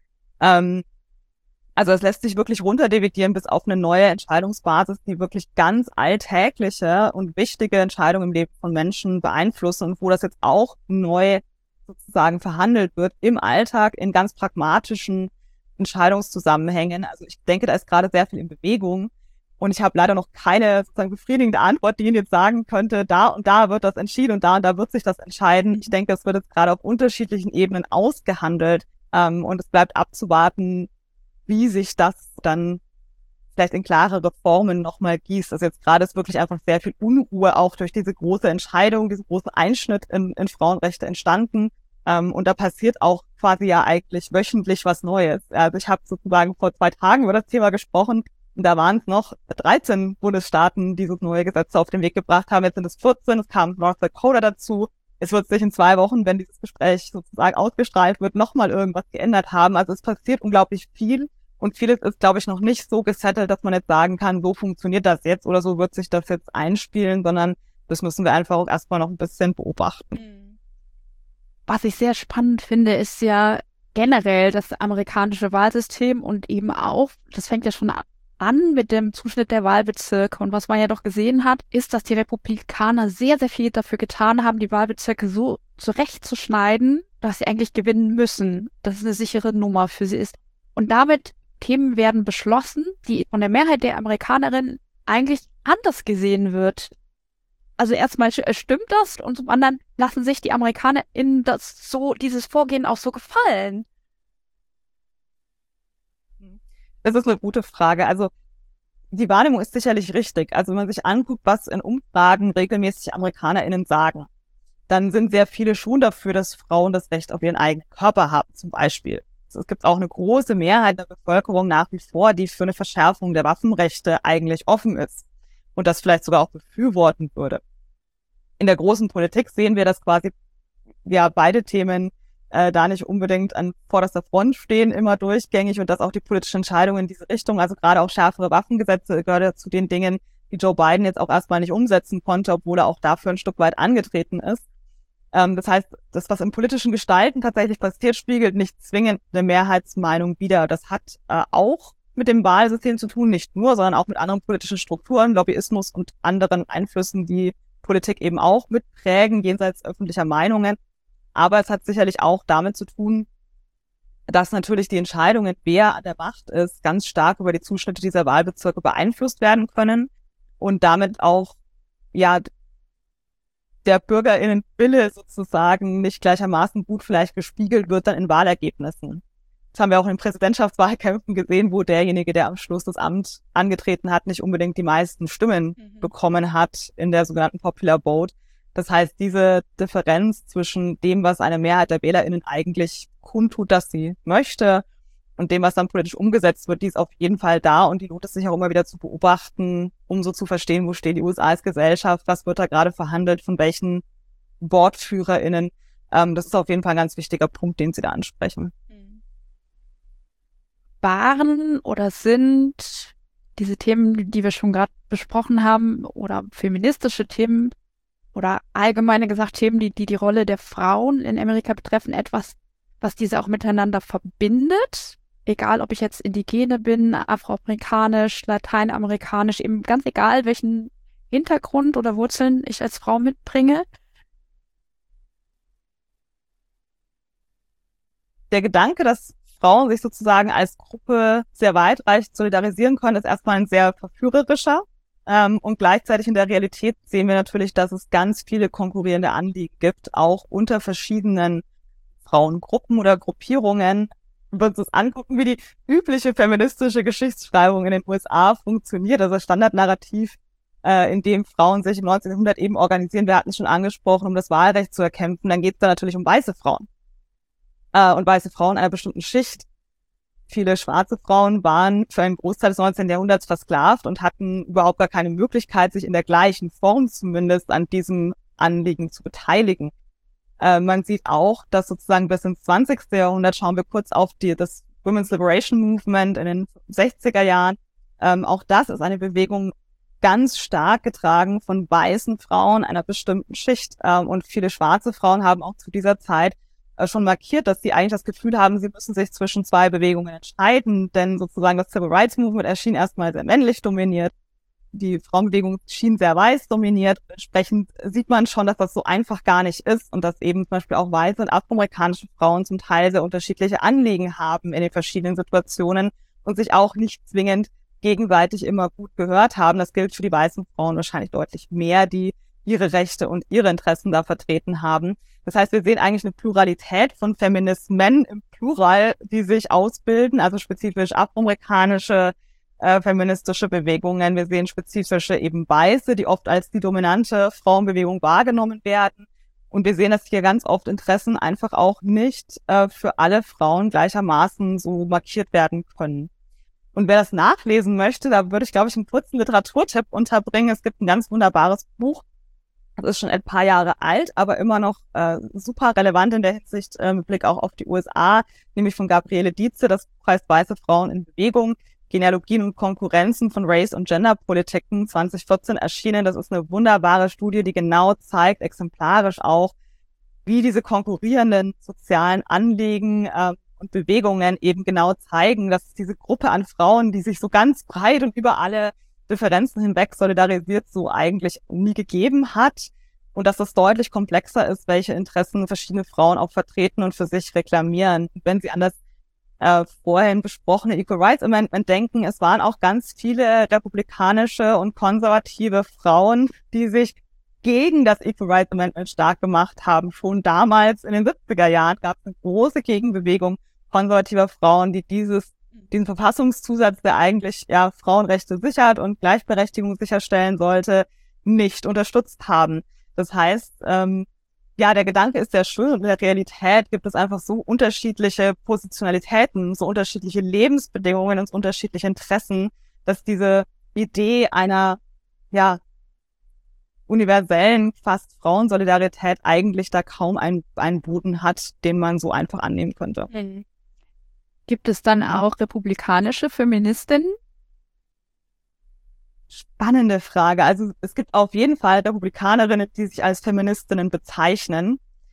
Also es lässt sich wirklich runterdividieren bis auf eine neue Entscheidungsbasis, die wirklich ganz alltägliche und wichtige Entscheidungen im Leben von Menschen beeinflussen und wo das jetzt auch neu sozusagen verhandelt wird im Alltag in ganz pragmatischen Entscheidungszusammenhängen. Also ich denke, da ist gerade sehr viel in Bewegung. Und ich habe leider noch keine sozusagen befriedigende Antwort, die Ihnen jetzt sagen könnte, da und da wird das entschieden und da wird sich das entscheiden. Ich denke, es wird jetzt gerade auf unterschiedlichen Ebenen ausgehandelt. Und es bleibt abzuwarten, wie sich das dann vielleicht in klarere Formen nochmal gießt. Also jetzt gerade ist wirklich einfach sehr viel Unruhe auch durch diese große Entscheidung, diesen großen Einschnitt in Frauenrechte entstanden. Und da passiert auch quasi ja eigentlich wöchentlich was Neues. Also ich habe sozusagen vor 2 Tagen über das Thema gesprochen. Und da waren es noch 13 Bundesstaaten, die so neue Gesetze auf den Weg gebracht haben. Jetzt sind es 14, es kam North Dakota dazu. Es wird sich in 2 Wochen, wenn dieses Gespräch sozusagen ausgestrahlt wird, nochmal irgendwas geändert haben. Also es passiert unglaublich viel und vieles ist, glaube ich, noch nicht so gesettelt, dass man jetzt sagen kann, so funktioniert das jetzt oder so wird sich das jetzt einspielen, sondern das müssen wir einfach auch erstmal noch ein bisschen beobachten. Was ich sehr spannend finde, ist ja generell das amerikanische Wahlsystem und eben auch, das fängt ja schon an mit dem Zuschnitt der Wahlbezirke. Und was man ja doch gesehen hat, ist, dass die Republikaner sehr, sehr viel dafür getan haben, die Wahlbezirke so zurechtzuschneiden, dass sie eigentlich gewinnen müssen, dass es eine sichere Nummer für sie ist. Und damit Themen werden beschlossen, die von der Mehrheit der Amerikanerinnen eigentlich anders gesehen wird. Also erstmal stimmt das und zum anderen lassen sich die AmerikanerInnen dieses Vorgehen auch so gefallen. Das ist eine gute Frage. Also die Wahrnehmung ist sicherlich richtig. Also wenn man sich anguckt, was in Umfragen regelmäßig AmerikanerInnen sagen, dann sind sehr viele schon dafür, dass Frauen das Recht auf ihren eigenen Körper haben, zum Beispiel. Also es gibt auch eine große Mehrheit der Bevölkerung nach wie vor, die für eine Verschärfung der Waffenrechte eigentlich offen ist und das vielleicht sogar auch befürworten würde. In der großen Politik sehen wir, dass quasi beide Themen da nicht unbedingt an vorderster Front stehen, immer durchgängig und dass auch die politische Entscheidung in diese Richtung, also gerade auch schärfere Waffengesetze, gehört zu den Dingen, die Joe Biden jetzt auch erstmal nicht umsetzen konnte, obwohl er auch dafür ein Stück weit angetreten ist. Das heißt, das, was im politischen Gestalten tatsächlich passiert, spiegelt nicht zwingend eine Mehrheitsmeinung wider. Das hat auch mit dem Wahlsystem zu tun, nicht nur, sondern auch mit anderen politischen Strukturen, Lobbyismus und anderen Einflüssen, die Politik eben auch mitprägen, jenseits öffentlicher Meinungen. Aber es hat sicherlich auch damit zu tun, dass natürlich die Entscheidungen, wer an der Macht ist, ganz stark über die Zuschnitte dieser Wahlbezirke beeinflusst werden können und damit auch, ja, der BürgerInnenwille sozusagen nicht gleichermaßen gut vielleicht gespiegelt wird dann in Wahlergebnissen. Das haben wir auch in den Präsidentschaftswahlkämpfen gesehen, wo derjenige, der am Schluss das Amt angetreten hat, nicht unbedingt die meisten Stimmen bekommen hat in der sogenannten Popular Vote. Das heißt, diese Differenz zwischen dem, was eine Mehrheit der WählerInnen eigentlich kundtut, dass sie möchte, und dem, was dann politisch umgesetzt wird, die ist auf jeden Fall da und die lohnt es sich auch immer wieder zu beobachten, um so zu verstehen, wo stehen die USA als Gesellschaft, was wird da gerade verhandelt, von welchen WortführerInnen. Das ist auf jeden Fall ein ganz wichtiger Punkt, den Sie da ansprechen. Waren oder sind diese Themen, die wir schon gerade besprochen haben, oder feministische Themen oder allgemeine gesagt Themen, die Rolle der Frauen in Amerika betreffen, etwas, was diese auch miteinander verbindet? Egal, ob ich jetzt Indigene bin, afroamerikanisch, lateinamerikanisch, eben ganz egal, welchen Hintergrund oder Wurzeln ich als Frau mitbringe. Der Gedanke, dass Frauen sich sozusagen als Gruppe sehr weitreichend solidarisieren können, ist erstmal ein sehr verführerischer. Und gleichzeitig in der Realität sehen wir natürlich, dass es ganz viele konkurrierende Anliegen gibt, auch unter verschiedenen Frauengruppen oder Gruppierungen. Wenn wir uns das angucken, wie die übliche feministische Geschichtsschreibung in den USA funktioniert, also das Standardnarrativ, in dem Frauen sich im 19. Jahrhundert eben organisieren, wir hatten es schon angesprochen, um das Wahlrecht zu erkämpfen, dann geht es da natürlich um weiße Frauen. Und weiße Frauen einer bestimmten Schicht. Viele schwarze Frauen waren für einen Großteil des 19. Jahrhunderts versklavt und hatten überhaupt gar keine Möglichkeit, sich in der gleichen Form zumindest an diesem Anliegen zu beteiligen. Man sieht auch, dass sozusagen bis ins 20. Jahrhundert, schauen wir kurz auf das Women's Liberation Movement in den 60er Jahren, auch das ist eine Bewegung ganz stark getragen von weißen Frauen einer bestimmten Schicht. Und viele schwarze Frauen haben auch zu dieser Zeit schon markiert, dass sie eigentlich das Gefühl haben, sie müssen sich zwischen zwei Bewegungen entscheiden, denn sozusagen das Civil Rights Movement erschien erstmal sehr männlich dominiert. Die Frauenbewegung schien sehr weiß dominiert. Entsprechend sieht man schon, dass das so einfach gar nicht ist und dass eben zum Beispiel auch weiße und afroamerikanische Frauen zum Teil sehr unterschiedliche Anliegen haben in den verschiedenen Situationen und sich auch nicht zwingend gegenseitig immer gut gehört haben. Das gilt für die weißen Frauen wahrscheinlich deutlich mehr, die ihre Rechte und ihre Interessen da vertreten haben. Das heißt, wir sehen eigentlich eine Pluralität von Feminismen im Plural, die sich ausbilden, also spezifisch afroamerikanische feministische Bewegungen. Wir sehen spezifische eben Weiße, die oft als die dominante Frauenbewegung wahrgenommen werden. Und wir sehen, dass hier ganz oft Interessen einfach auch nicht für alle Frauen gleichermaßen so markiert werden können. Und wer das nachlesen möchte, da würde ich, glaube ich, einen kurzen Literaturtipp unterbringen. Es gibt ein ganz wunderbares Buch. Das ist schon ein paar Jahre alt, aber immer noch super relevant in der Hinsicht mit Blick auch auf die USA, nämlich von Gabriele Dietze. Das Buch heißt Weiße Frauen in Bewegung, Genealogien und Konkurrenzen von Race- und Genderpolitiken, 2014 erschienen. Das ist eine wunderbare Studie, die genau zeigt, exemplarisch auch, wie diese konkurrierenden sozialen Anliegen und Bewegungen eben genau zeigen, dass diese Gruppe an Frauen, die sich so ganz breit und über alle Differenzen hinweg solidarisiert, so eigentlich nie gegeben hat und dass das deutlich komplexer ist, welche Interessen verschiedene Frauen auch vertreten und für sich reklamieren. Und wenn Sie an das vorhin besprochene Equal Rights Amendment denken, es waren auch ganz viele republikanische und konservative Frauen, die sich gegen das Equal Rights Amendment stark gemacht haben. Schon damals in den 70er Jahren gab es eine große Gegenbewegung konservativer Frauen, die diesen Verfassungszusatz, der eigentlich ja Frauenrechte sichert und Gleichberechtigung sicherstellen sollte, nicht unterstützt haben. Das heißt, der Gedanke ist sehr schön und in der Realität gibt es einfach so unterschiedliche Positionalitäten, so unterschiedliche Lebensbedingungen und so unterschiedliche Interessen, dass diese Idee einer, universellen, fast Frauensolidarität eigentlich da kaum einen Boden hat, den man so einfach annehmen könnte. Gibt es dann auch republikanische Feministinnen? Spannende Frage. Also es gibt auf jeden Fall Republikanerinnen, die sich als Feministinnen bezeichnen.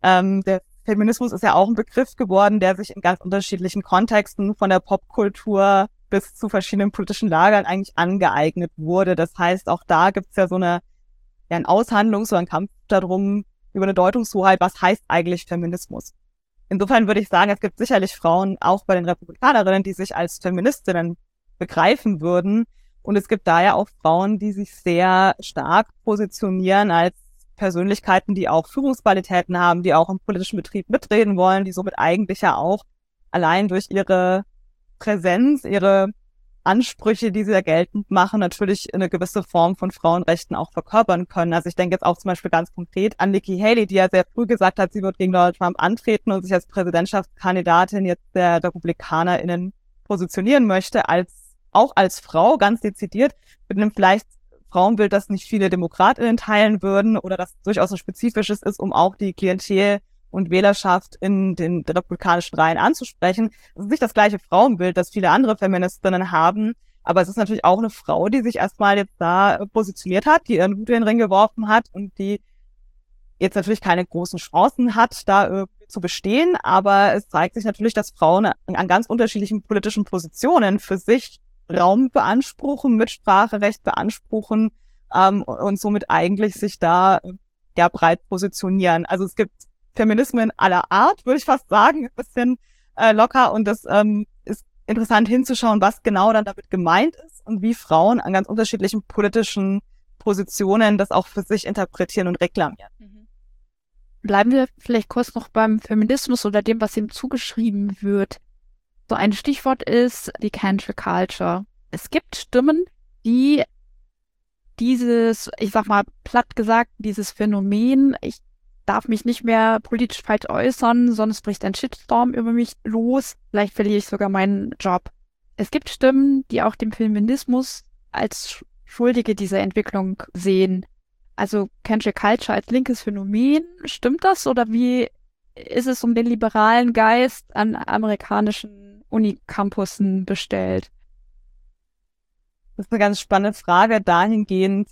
Der Feminismus ist ja auch ein Begriff geworden, der sich in ganz unterschiedlichen Kontexten von der Popkultur bis zu verschiedenen politischen Lagern eigentlich angeeignet wurde. Das heißt, auch da gibt es ja einen so einen Kampf darum, über eine Deutungshoheit, was heißt eigentlich Feminismus? Insofern würde ich sagen, es gibt sicherlich Frauen, auch bei den Republikanerinnen, die sich als Feministinnen begreifen würden. Und es gibt da ja auch Frauen, die sich sehr stark positionieren als Persönlichkeiten, die auch Führungsqualitäten haben, die auch im politischen Betrieb mitreden wollen, die somit eigentlich ja auch allein durch ihre Präsenz, ihre Ansprüche, die sie da geltend machen, natürlich eine gewisse Form von Frauenrechten auch verkörpern können. Also ich denke jetzt auch zum Beispiel ganz konkret an Nikki Haley, die ja sehr früh gesagt hat, sie wird gegen Donald Trump antreten und sich als Präsidentschaftskandidatin jetzt der RepublikanerInnen positionieren möchte, auch als Frau, ganz dezidiert, mit einem vielleicht Frauenbild, das nicht viele DemokratInnen teilen würden oder das durchaus ein spezifisches ist, um auch die Klientel und Wählerschaft in den republikanischen Reihen anzusprechen. Es ist nicht das gleiche Frauenbild, das viele andere Feministinnen haben, aber es ist natürlich auch eine Frau, die sich erstmal jetzt da positioniert hat, die ihren Hut in den Ring geworfen hat und die jetzt natürlich keine großen Chancen hat, da zu bestehen, aber es zeigt sich natürlich, dass Frauen an ganz unterschiedlichen politischen Positionen für sich Raum beanspruchen, Mitspracherecht beanspruchen und somit eigentlich sich da breit positionieren. Also es gibt Feminismen aller Art, würde ich fast sagen, ein bisschen locker, und das ist interessant hinzuschauen, was genau dann damit gemeint ist und wie Frauen an ganz unterschiedlichen politischen Positionen das auch für sich interpretieren und reklamieren. Bleiben wir vielleicht kurz noch beim Feminismus oder dem, was ihm zugeschrieben wird. So ein Stichwort ist die Cancel Culture. Es gibt Stimmen, die dieses, ich sag mal platt gesagt, dieses Phänomen, ich darf mich nicht mehr politisch falsch äußern, sonst bricht ein Shitstorm über mich los, vielleicht verliere ich sogar meinen Job. Es gibt Stimmen, die auch den Feminismus als Schuldige dieser Entwicklung sehen. Also Cancel Culture als linkes Phänomen, stimmt das? Oder wie ist es um den liberalen Geist an amerikanischen Unicampussen bestellt? Das ist eine ganz spannende Frage dahingehend,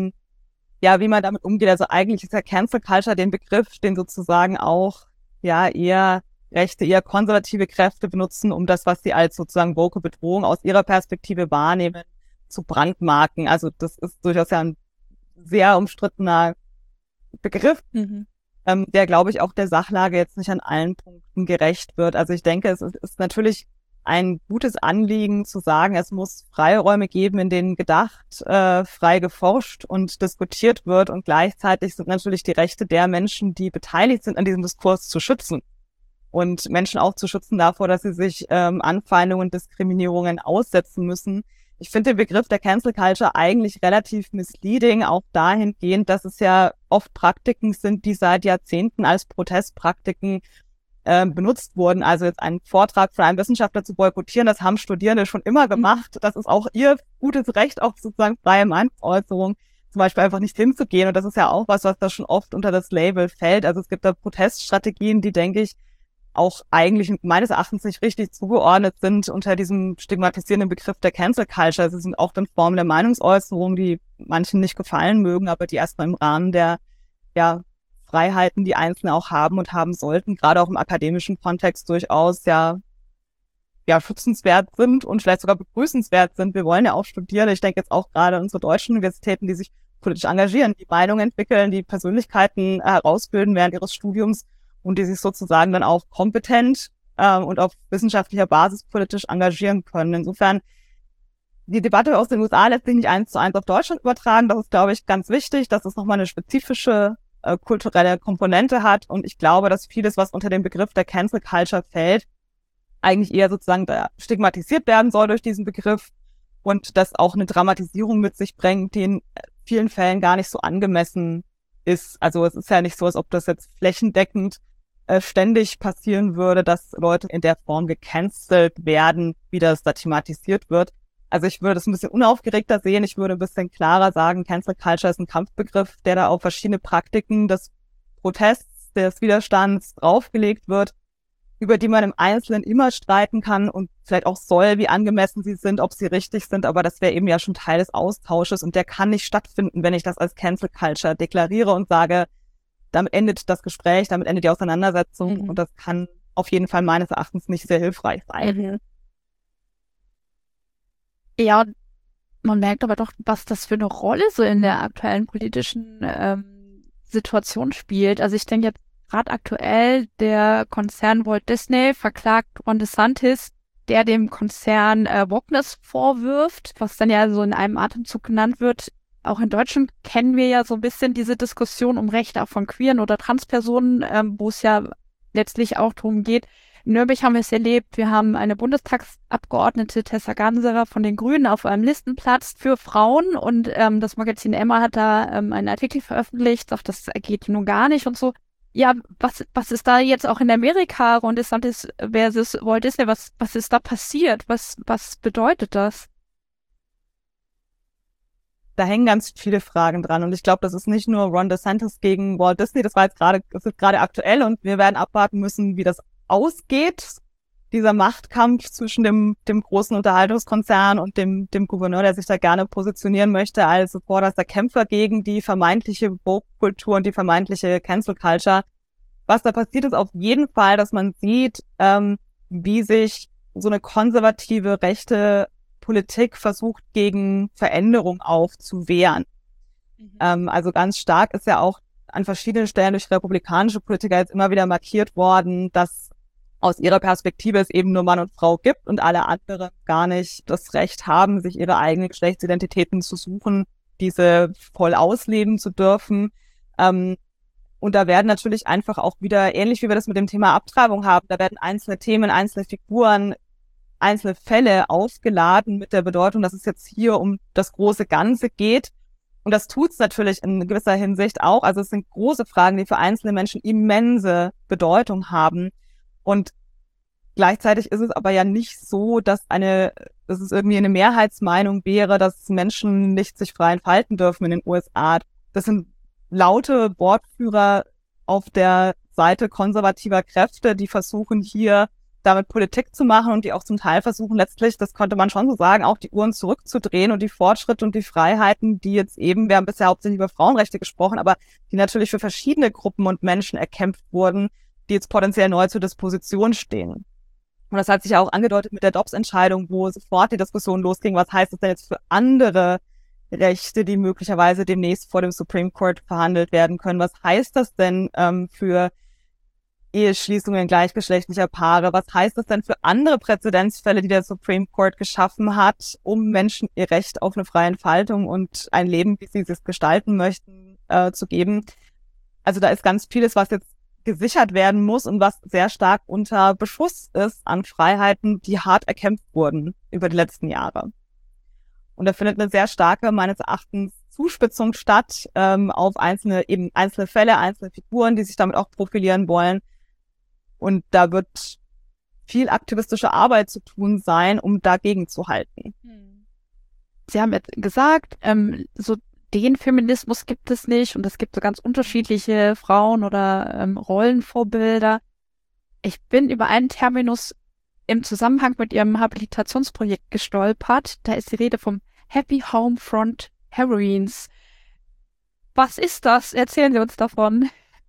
wie man damit umgeht. Also eigentlich ist ja Cancel Culture den Begriff, den sozusagen auch eher rechte, eher konservative Kräfte benutzen, um das, was sie als sozusagen woke Bedrohung aus ihrer Perspektive wahrnehmen, zu brandmarken. Also das ist durchaus ja ein sehr umstrittener Begriff, der, glaube ich, auch der Sachlage jetzt nicht an allen Punkten gerecht wird. Also ich denke, es ist natürlich ein gutes Anliegen zu sagen, es muss Freiräume geben, in denen gedacht, frei geforscht und diskutiert wird, und gleichzeitig sind natürlich die Rechte der Menschen, die beteiligt sind an diesem Diskurs, zu schützen und Menschen auch zu schützen davor, dass sie sich Anfeindungen, Diskriminierungen aussetzen müssen. Ich finde den Begriff der Cancel Culture eigentlich relativ misleading, auch dahingehend, dass es ja oft Praktiken sind, die seit Jahrzehnten als Protestpraktiken benutzt wurden. Also jetzt einen Vortrag von einem Wissenschaftler zu boykottieren, das haben Studierende schon immer gemacht. Das ist auch ihr gutes Recht auf sozusagen freie Meinungsäußerung, zum Beispiel einfach nicht hinzugehen. Und das ist ja auch was da schon oft unter das Label fällt. Also es gibt da Proteststrategien, die, denke ich, auch eigentlich meines Erachtens nicht richtig zugeordnet sind unter diesem stigmatisierenden Begriff der Cancel Culture. Sie sind auch dann Formen der Meinungsäußerung, die manchen nicht gefallen mögen, aber die erstmal im Rahmen der Freiheiten, die Einzelne auch haben und haben sollten, gerade auch im akademischen Kontext durchaus schützenswert sind und vielleicht sogar begrüßenswert sind. Wir wollen ja auch studieren. Ich denke jetzt auch gerade unsere deutschen Universitäten, die sich politisch engagieren, die Meinung entwickeln, die Persönlichkeiten herausbilden während ihres Studiums und die sich sozusagen dann auch kompetent und auf wissenschaftlicher Basis politisch engagieren können. Insofern, die Debatte aus den USA lässt sich nicht 1:1 auf Deutschland übertragen. Das ist, glaube ich, ganz wichtig, dass es nochmal eine spezifische kulturelle Komponente hat. Und ich glaube, dass vieles, was unter den Begriff der Cancel Culture fällt, eigentlich eher sozusagen stigmatisiert werden soll durch diesen Begriff und das auch eine Dramatisierung mit sich bringt, die in vielen Fällen gar nicht so angemessen ist. Also es ist ja nicht so, als ob das jetzt flächendeckend ständig passieren würde, dass Leute in der Form gecancelt werden, wie das da thematisiert wird. Also ich würde das ein bisschen unaufgeregter sehen. Ich würde ein bisschen klarer sagen, Cancel Culture ist ein Kampfbegriff, der da auf verschiedene Praktiken des Protests, des Widerstands draufgelegt wird, über die man im Einzelnen immer streiten kann und vielleicht auch soll, wie angemessen sie sind, ob sie richtig sind. Aber das wäre eben ja schon Teil des Austausches und der kann nicht stattfinden, wenn ich das als Cancel Culture deklariere und sage, damit endet das Gespräch, damit endet die Auseinandersetzung und das kann auf jeden Fall meines Erachtens nicht sehr hilfreich sein. Ja, man merkt aber doch, was das für eine Rolle so in der aktuellen politischen Situation spielt. Also ich denke jetzt gerade aktuell, der Konzern Walt Disney verklagt Ron DeSantis, der dem Konzern Wokeness vorwirft, was dann ja so in einem Atemzug genannt wird. Auch in Deutschland kennen wir ja so ein bisschen diese Diskussion um Rechte auch von queeren oder Transpersonen, wo es ja letztlich auch darum geht. In Nürnberg haben wir es erlebt. Wir haben eine Bundestagsabgeordnete, Tessa Ganserer von den Grünen, auf einem Listenplatz für Frauen. Und das Magazin Emma hat da einen Artikel veröffentlicht, sagt, das geht nun gar nicht und so. Ja, was ist da jetzt auch in Amerika, Ron DeSantis versus Walt Disney, was ist da passiert? Was bedeutet das? Da hängen ganz viele Fragen dran und ich glaube, das ist nicht nur Ron DeSantis gegen Walt Disney, das ist gerade aktuell und wir werden abwarten müssen, wie das ausgeht, dieser Machtkampf zwischen dem großen Unterhaltungskonzern und dem Gouverneur, der sich da gerne positionieren möchte als vorderster Kämpfer gegen die vermeintliche Woke-Kultur und die vermeintliche Cancel-Culture. Was da passiert, ist auf jeden Fall, dass man sieht, wie sich so eine konservative rechte Politik versucht, gegen Veränderung aufzuwehren. Also ganz stark ist ja auch an verschiedenen Stellen durch republikanische Politiker jetzt immer wieder markiert worden, dass aus ihrer Perspektive es eben nur Mann und Frau gibt und alle anderen gar nicht das Recht haben, sich ihre eigenen Geschlechtsidentitäten zu suchen, diese voll ausleben zu dürfen. Und da werden natürlich einfach auch wieder, ähnlich wie wir das mit dem Thema Abtreibung haben, da werden einzelne Themen, einzelne Figuren, einzelne Fälle aufgeladen mit der Bedeutung, dass es jetzt hier um das große Ganze geht. Und das tut's natürlich in gewisser Hinsicht auch. Also es sind große Fragen, die für einzelne Menschen immense Bedeutung haben. Und gleichzeitig ist es aber ja nicht so, dass es irgendwie eine Mehrheitsmeinung wäre, dass Menschen nicht sich frei entfalten dürfen in den USA. Das sind laute Wortführer auf der Seite konservativer Kräfte, die versuchen hier damit Politik zu machen und die auch zum Teil versuchen letztlich, das konnte man schon so sagen, auch die Uhren zurückzudrehen und die Fortschritte und die Freiheiten, die jetzt eben, wir haben bisher hauptsächlich über Frauenrechte gesprochen, aber die natürlich für verschiedene Gruppen und Menschen erkämpft wurden, die jetzt potenziell neu zur Disposition stehen. Und das hat sich ja auch angedeutet mit der Dobbs-Entscheidung, wo sofort die Diskussion losging, was heißt das denn jetzt für andere Rechte, die möglicherweise demnächst vor dem Supreme Court verhandelt werden können? Was heißt das denn für Eheschließungen gleichgeschlechtlicher Paare? Was heißt das denn für andere Präzedenzfälle, die der Supreme Court geschaffen hat, um Menschen ihr Recht auf eine freie Entfaltung und ein Leben, wie sie es gestalten möchten, zu geben? Also da ist ganz vieles, was jetzt gesichert werden muss und was sehr stark unter Beschuss ist an Freiheiten, die hart erkämpft wurden über die letzten Jahre. Und da findet eine sehr starke, meines Erachtens, Zuspitzung statt auf einzelne Fälle, einzelne Figuren, die sich damit auch profilieren wollen. Und da wird viel aktivistische Arbeit zu tun sein, um dagegen zu halten. Sie haben jetzt gesagt, so den Feminismus gibt es nicht und es gibt so ganz unterschiedliche Frauen- oder Rollenvorbilder. Ich bin über einen Terminus im Zusammenhang mit Ihrem Habilitationsprojekt gestolpert. Da ist die Rede vom Happy Home Front Heroines. Was ist das? Erzählen Sie uns davon.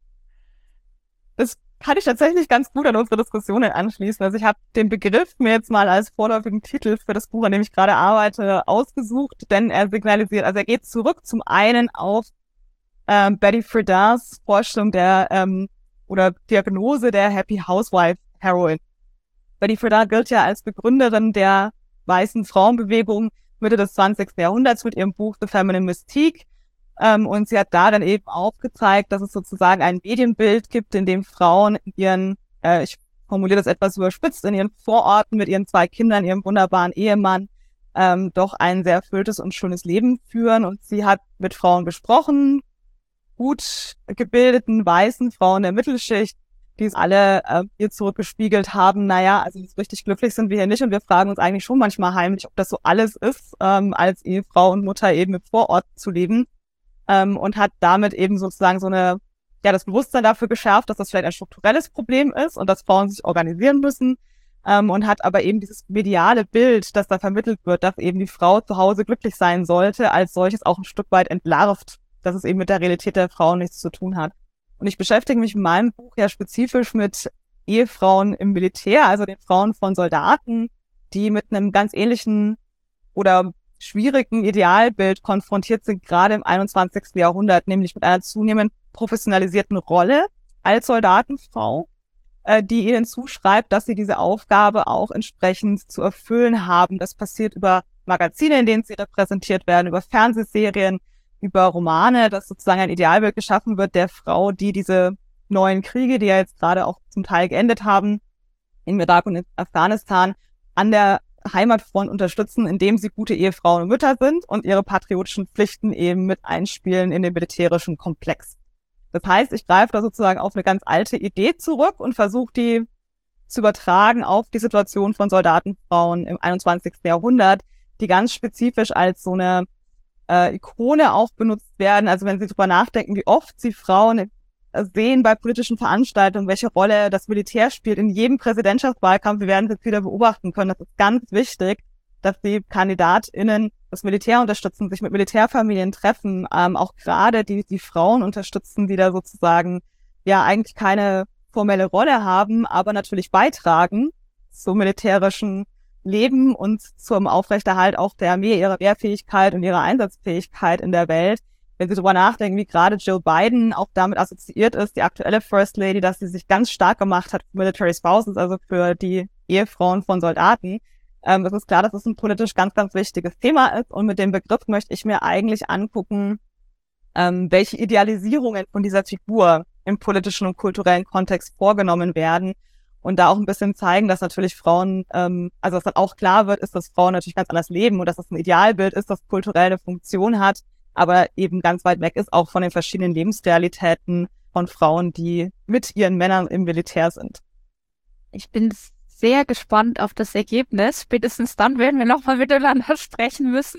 Das kann ich tatsächlich ganz gut an unsere Diskussionen anschließen. Also ich habe den Begriff mir jetzt mal als vorläufigen Titel für das Buch, an dem ich gerade arbeite, ausgesucht, denn er signalisiert, also er geht zurück zum einen auf Betty Friedan's Vorstellung oder Diagnose der Happy Housewife Heroine. Betty Friedan gilt ja als Begründerin der weißen Frauenbewegung Mitte des 20. Jahrhunderts mit ihrem Buch The Feminine Mystique. Und sie hat da dann eben aufgezeigt, dass es sozusagen ein Medienbild gibt, in dem Frauen in ihren, ich formuliere das etwas überspitzt, in ihren Vororten mit ihren 2 Kindern, ihrem wunderbaren Ehemann, doch ein sehr erfülltes und schönes Leben führen. Und sie hat mit Frauen gesprochen, gut gebildeten, weißen Frauen der Mittelschicht, die es alle ihr zurückgespiegelt haben, naja, also so richtig glücklich sind wir hier nicht und wir fragen uns eigentlich schon manchmal heimlich, ob das so alles ist, als Ehefrau und Mutter eben im Vorort zu leben, und hat damit eben sozusagen das Bewusstsein dafür geschärft, dass das vielleicht ein strukturelles Problem ist und dass Frauen sich organisieren müssen, und hat aber eben dieses mediale Bild, das da vermittelt wird, dass eben die Frau zu Hause glücklich sein sollte, als solches auch ein Stück weit entlarvt, dass es eben mit der Realität der Frauen nichts zu tun hat. Und Und ich beschäftige mich in meinem Buch ja spezifisch mit Ehefrauen im Militär, also den Frauen von Soldaten, die mit einem ganz ähnlichen oder schwierigen Idealbild konfrontiert sind, gerade im 21. Jahrhundert, nämlich mit einer zunehmend professionalisierten Rolle als Soldatenfrau, die ihnen zuschreibt, dass sie diese Aufgabe auch entsprechend zu erfüllen haben. Das passiert über Magazine, in denen sie repräsentiert werden, über Fernsehserien, über Romane, dass sozusagen ein Idealbild geschaffen wird der Frau, die diese neuen Kriege, die ja jetzt gerade auch zum Teil geendet haben, in Irak und in Afghanistan, an der Heimatfront unterstützen, indem sie gute Ehefrauen und Mütter sind und ihre patriotischen Pflichten eben mit einspielen in den militärischen Komplex. Das heißt, ich greife da sozusagen auf eine ganz alte Idee zurück und versuche die zu übertragen auf die Situation von Soldatenfrauen im 21. Jahrhundert, die ganz spezifisch als so eine Ikone auch benutzt werden. Also wenn Sie darüber nachdenken, wie oft Sie Frauen sehen bei politischen Veranstaltungen, welche Rolle das Militär spielt in jedem Präsidentschaftswahlkampf. Wir werden es jetzt wieder beobachten können. Das ist ganz wichtig, dass die KandidatInnen das Militär unterstützen, sich mit Militärfamilien treffen, auch gerade die Frauen unterstützen, die da sozusagen ja eigentlich keine formelle Rolle haben, aber natürlich beitragen zum militärischen Leben und zum Aufrechterhalt auch der Armee, ihrer Wehrfähigkeit und ihrer Einsatzfähigkeit in der Welt. Wenn Sie darüber nachdenken, wie gerade Jill Biden auch damit assoziiert ist, die aktuelle First Lady, dass sie sich ganz stark gemacht hat für Military Spouses, also für die Ehefrauen von Soldaten. Das ist klar, dass es ein politisch ganz, ganz wichtiges Thema ist. Und mit dem Begriff möchte ich mir eigentlich angucken, welche Idealisierungen von dieser Figur im politischen und kulturellen Kontext vorgenommen werden. Und da auch ein bisschen zeigen, dass natürlich Frauen, also dass dann auch klar wird, ist, dass Frauen natürlich ganz anders leben und dass das ein Idealbild ist, das kulturell eine Funktion hat, aber eben ganz weit weg ist auch von den verschiedenen Lebensrealitäten von Frauen, die mit ihren Männern im Militär sind. Ich bin sehr gespannt auf das Ergebnis. Spätestens dann werden wir nochmal miteinander sprechen müssen.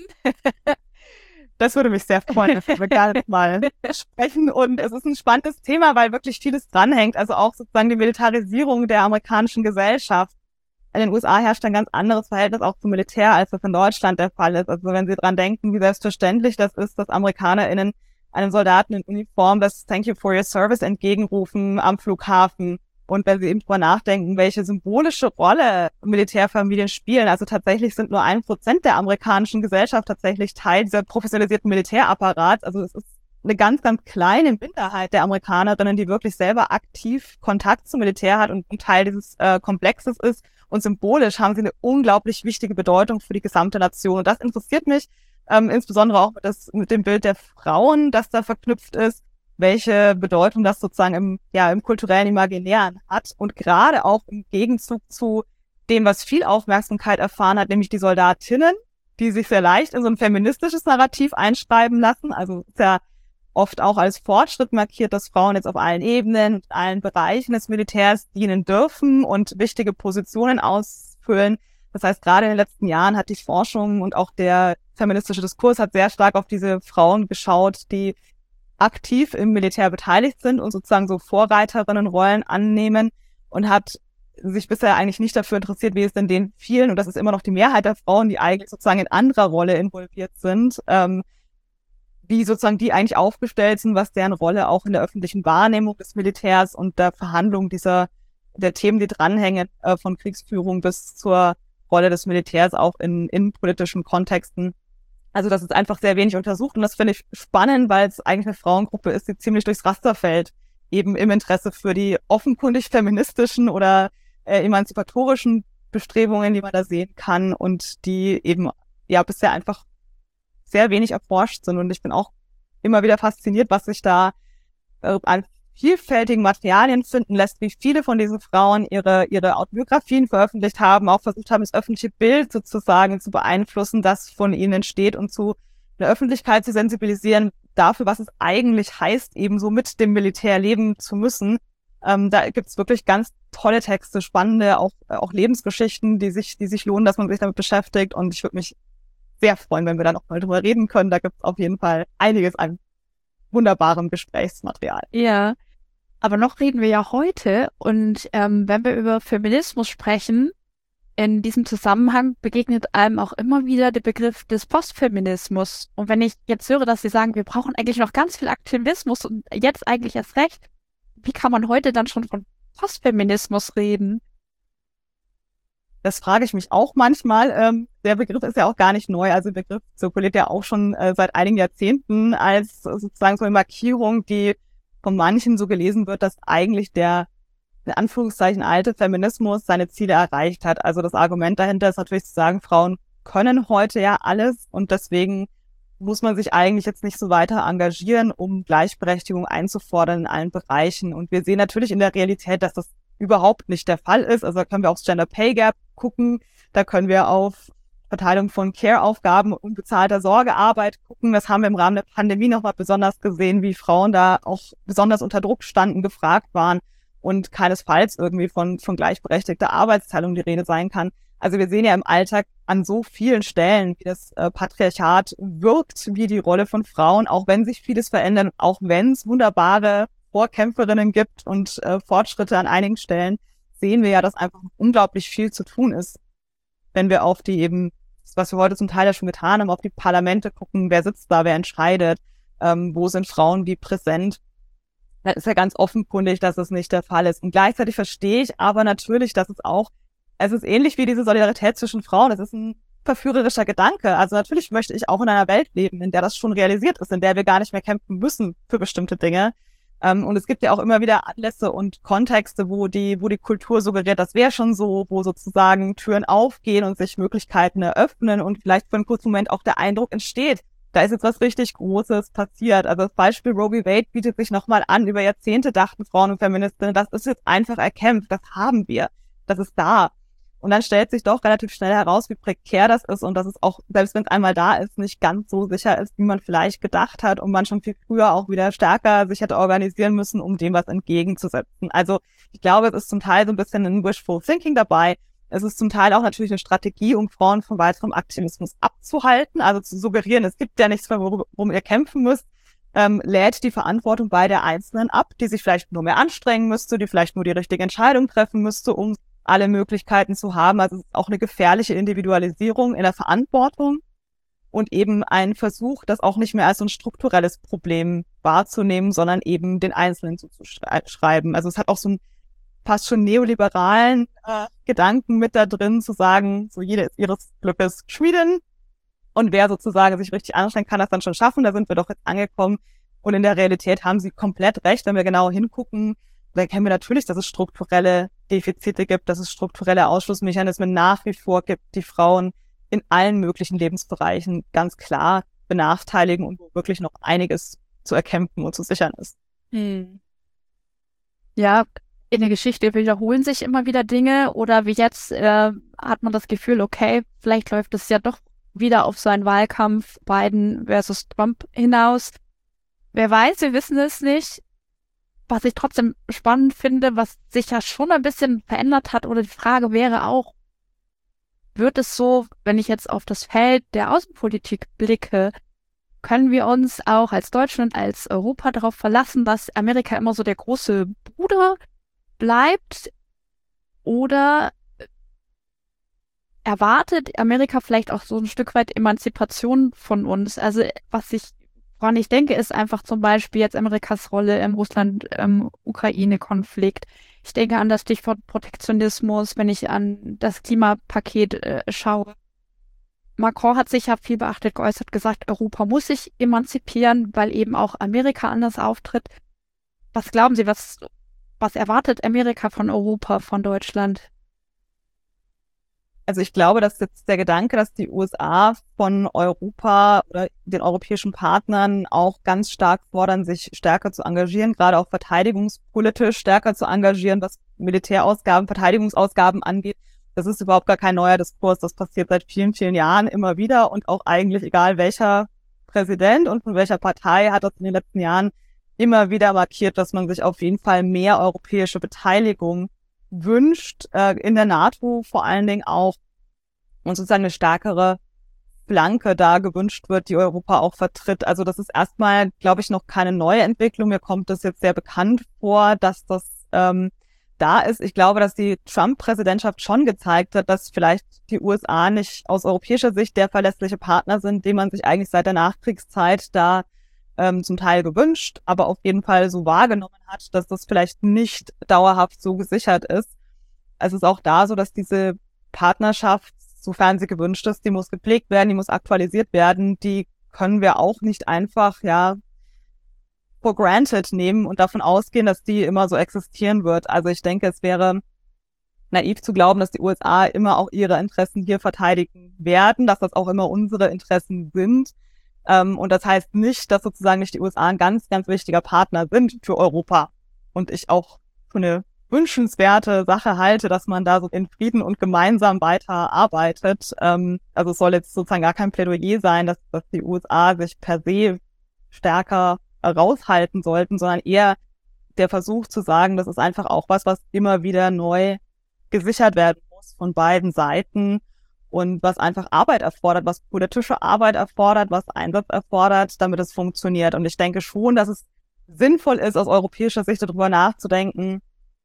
Das würde mich sehr freuen, dass wir gerne mal sprechen. Und es ist ein spannendes Thema, weil wirklich vieles dranhängt. Also auch sozusagen die Militarisierung der amerikanischen Gesellschaft. In den USA herrscht ein ganz anderes Verhältnis auch zum Militär, als das in Deutschland der Fall ist. Also wenn Sie dran denken, wie selbstverständlich das ist, dass AmerikanerInnen einem Soldaten in Uniform das Thank you for your service entgegenrufen am Flughafen. Und wenn Sie eben drüber nachdenken, welche symbolische Rolle Militärfamilien spielen, also tatsächlich sind nur 1% der amerikanischen Gesellschaft tatsächlich Teil dieser professionalisierten Militärapparats. Also es ist eine ganz, ganz kleine Minderheit der Amerikanerinnen, die wirklich selber aktiv Kontakt zum Militär hat und ein Teil dieses Komplexes ist. Und symbolisch haben sie eine unglaublich wichtige Bedeutung für die gesamte Nation. Und das interessiert mich insbesondere auch mit dem Bild der Frauen, das da verknüpft ist, welche Bedeutung das sozusagen im kulturellen Imaginären hat. Und gerade auch im Gegenzug zu dem, was viel Aufmerksamkeit erfahren hat, nämlich die Soldatinnen, die sich sehr leicht in so ein feministisches Narrativ einschreiben lassen. Also ist ja oft auch als Fortschritt markiert, dass Frauen jetzt auf allen Ebenen und allen Bereichen des Militärs dienen dürfen und wichtige Positionen ausfüllen. Das heißt, gerade in den letzten Jahren hat die Forschung und auch der feministische Diskurs hat sehr stark auf diese Frauen geschaut, die aktiv im Militär beteiligt sind und sozusagen so Vorreiterinnenrollen annehmen und hat sich bisher eigentlich nicht dafür interessiert, wie es denn den vielen, und das ist immer noch die Mehrheit der Frauen, die eigentlich sozusagen in anderer Rolle involviert sind, wie sozusagen die eigentlich aufgestellt sind, was deren Rolle auch in der öffentlichen Wahrnehmung des Militärs und der Verhandlung der Themen, die dranhängen, von Kriegsführung bis zur Rolle des Militärs auch in politischen Kontexten. Also das ist einfach sehr wenig untersucht und das finde ich spannend, weil es eigentlich eine Frauengruppe ist, die ziemlich durchs Raster fällt, eben im Interesse für die offenkundig feministischen oder emanzipatorischen Bestrebungen, die man da sehen kann und die eben ja bisher einfach sehr wenig erforscht sind. Und ich bin auch immer wieder fasziniert, was sich da an vielfältigen Materialien finden lässt, wie viele von diesen Frauen ihre Autobiografien veröffentlicht haben, auch versucht haben, das öffentliche Bild sozusagen zu beeinflussen, das von ihnen entsteht und zu der Öffentlichkeit zu sensibilisieren dafür, was es eigentlich heißt, eben so mit dem Militär leben zu müssen. Da gibt's wirklich ganz tolle Texte, spannende, auch Lebensgeschichten, die sich lohnen, dass man sich damit beschäftigt. Und ich würde mich sehr freuen, wenn wir da noch mal drüber reden können. Da gibt's auf jeden Fall einiges an wunderbarem Gesprächsmaterial. Ja, aber noch reden wir ja heute und wenn wir über Feminismus sprechen, in diesem Zusammenhang begegnet einem auch immer wieder der Begriff des Postfeminismus. Und wenn ich jetzt höre, dass Sie sagen, wir brauchen eigentlich noch ganz viel Aktivismus und jetzt eigentlich erst recht, wie kann man heute dann schon von Postfeminismus reden? Das frage ich mich auch manchmal. Der Begriff ist ja auch gar nicht neu. Also der Begriff zirkuliert ja auch schon seit einigen Jahrzehnten als sozusagen so eine Markierung, die von manchen so gelesen wird, dass eigentlich der in Anführungszeichen alte Feminismus seine Ziele erreicht hat. Also das Argument dahinter ist natürlich zu sagen, Frauen können heute ja alles und deswegen muss man sich eigentlich jetzt nicht so weiter engagieren, um Gleichberechtigung einzufordern in allen Bereichen. Und wir sehen natürlich in der Realität, dass das überhaupt nicht der Fall ist. Also da können wir aufs Gender Pay Gap gucken, da können wir auf Verteilung von Care-Aufgaben und unbezahlter Sorgearbeit gucken. Das haben wir im Rahmen der Pandemie nochmal besonders gesehen, wie Frauen da auch besonders unter Druck standen, gefragt waren und keinesfalls irgendwie von gleichberechtigter Arbeitsteilung die Rede sein kann. Also wir sehen ja im Alltag an so vielen Stellen, wie das Patriarchat wirkt, wie die Rolle von Frauen, auch wenn sich vieles verändert, auch wenn es wunderbare Vorkämpferinnen gibt und Fortschritte an einigen Stellen, sehen wir ja, dass einfach unglaublich viel zu tun ist. Wenn wir auf die eben, was wir heute zum Teil ja schon getan haben, auf die Parlamente gucken, wer sitzt da, wer entscheidet, wo sind Frauen wie präsent, dann ist ja ganz offenkundig, dass es nicht der Fall ist. Und gleichzeitig verstehe ich aber natürlich, dass es ist ähnlich wie diese Solidarität zwischen Frauen, es ist ein verführerischer Gedanke. Also natürlich möchte ich auch in einer Welt leben, in der das schon realisiert ist, in der wir gar nicht mehr kämpfen müssen für bestimmte Dinge. Und es gibt ja auch immer wieder Anlässe und Kontexte, wo die Kultur suggeriert, das wäre schon so, wo sozusagen Türen aufgehen und sich Möglichkeiten eröffnen und vielleicht für einen kurzen Moment auch der Eindruck entsteht, da ist jetzt was richtig Großes passiert. Also das Beispiel Roe v. Wade bietet sich nochmal an. Über Jahrzehnte dachten Frauen und Feministinnen, das ist jetzt einfach erkämpft, das haben wir, das ist da. Und dann stellt sich doch relativ schnell heraus, wie prekär das ist und dass es auch, selbst wenn es einmal da ist, nicht ganz so sicher ist, wie man vielleicht gedacht hat und man schon viel früher auch wieder stärker sich hätte organisieren müssen, um dem was entgegenzusetzen. Also ich glaube, es ist zum Teil so ein bisschen ein Wishful Thinking dabei. Es ist zum Teil auch natürlich eine Strategie, um Frauen von weiterem Aktivismus abzuhalten, also zu suggerieren, es gibt ja nichts mehr, worum ihr kämpfen müsst, lädt die Verantwortung bei der Einzelnen ab, die sich vielleicht nur mehr anstrengen müsste, die vielleicht nur die richtige Entscheidung treffen müsste, um alle Möglichkeiten zu haben. Also es ist auch eine gefährliche Individualisierung in der Verantwortung und eben ein Versuch, das auch nicht mehr als so ein strukturelles Problem wahrzunehmen, sondern eben den Einzelnen zuzuschreiben. Also es hat auch so einen fast schon neoliberalen Gedanken mit da drin, zu sagen, so jede ist ihres Glückes Schmiedin und wer sozusagen sich richtig anstrengt, kann das dann schon schaffen. Da sind wir doch jetzt angekommen und in der Realität haben sie komplett recht, wenn wir genau hingucken. Da kennen wir natürlich, dass es strukturelle Defizite gibt, dass es strukturelle Ausschlussmechanismen nach wie vor gibt, die Frauen in allen möglichen Lebensbereichen ganz klar benachteiligen und wo wirklich noch einiges zu erkämpfen und zu sichern ist. Ja, in der Geschichte wiederholen sich immer wieder Dinge oder wie jetzt hat man das Gefühl, okay, vielleicht läuft es ja doch wieder auf so einen Wahlkampf Biden versus Trump hinaus. Wer weiß, wir wissen es nicht. Was ich trotzdem spannend finde, was sich ja schon ein bisschen verändert hat, oder die Frage wäre auch, wird es so, wenn ich jetzt auf das Feld der Außenpolitik blicke, können wir uns auch als Deutschland, als Europa darauf verlassen, dass Amerika immer so der große Bruder bleibt? Oder erwartet Amerika vielleicht auch so ein Stück weit Emanzipation von uns? Also woran ich denke, ist einfach zum Beispiel jetzt Amerikas Rolle im Russland-Ukraine-Konflikt. Ich denke an das Stichwort Protektionismus, wenn ich an das Klimapaket schaue. Macron hat sich ja viel beachtet geäußert, gesagt, Europa muss sich emanzipieren, weil eben auch Amerika anders auftritt. Was glauben Sie, was erwartet Amerika von Europa, von Deutschland? Also ich glaube, dass jetzt der Gedanke, dass die USA von Europa oder den europäischen Partnern auch ganz stark fordern, sich stärker zu engagieren, gerade auch verteidigungspolitisch stärker zu engagieren, was Militärausgaben, Verteidigungsausgaben angeht. Das ist überhaupt gar kein neuer Diskurs. Das passiert seit vielen, vielen Jahren immer wieder und auch eigentlich egal welcher Präsident und von welcher Partei hat das in den letzten Jahren immer wieder markiert, dass man sich auf jeden Fall mehr europäische Beteiligung wünscht, in der NATO vor allen Dingen auch, und sozusagen eine stärkere Flanke da gewünscht wird, die Europa auch vertritt. Also das ist erstmal, glaube ich, noch keine neue Entwicklung. Mir kommt das jetzt sehr bekannt vor, dass das da ist. Ich glaube, dass die Trump-Präsidentschaft schon gezeigt hat, dass vielleicht die USA nicht aus europäischer Sicht der verlässliche Partner sind, den man sich eigentlich seit der Nachkriegszeit da zum Teil gewünscht, aber auf jeden Fall so wahrgenommen hat, dass das vielleicht nicht dauerhaft so gesichert ist. Es ist auch da so, dass diese Partnerschaft, sofern sie gewünscht ist, die muss gepflegt werden, die muss aktualisiert werden, die können wir auch nicht einfach, for granted nehmen und davon ausgehen, dass die immer so existieren wird. Also ich denke, es wäre naiv zu glauben, dass die USA immer auch ihre Interessen hier verteidigen werden, dass das auch immer unsere Interessen sind. Und das heißt nicht, dass sozusagen nicht die USA ein ganz, ganz wichtiger Partner sind für Europa. Und ich auch für eine wünschenswerte Sache halte, dass man da so in Frieden und gemeinsam weiter arbeitet. Also es soll jetzt sozusagen gar kein Plädoyer sein, dass die USA sich per se stärker raushalten sollten, sondern eher der Versuch zu sagen, das ist einfach auch was immer wieder neu gesichert werden muss von beiden Seiten und was einfach Arbeit erfordert, was politische Arbeit erfordert, was Einsatz erfordert, damit es funktioniert. Und ich denke schon, dass es sinnvoll ist, aus europäischer Sicht darüber nachzudenken,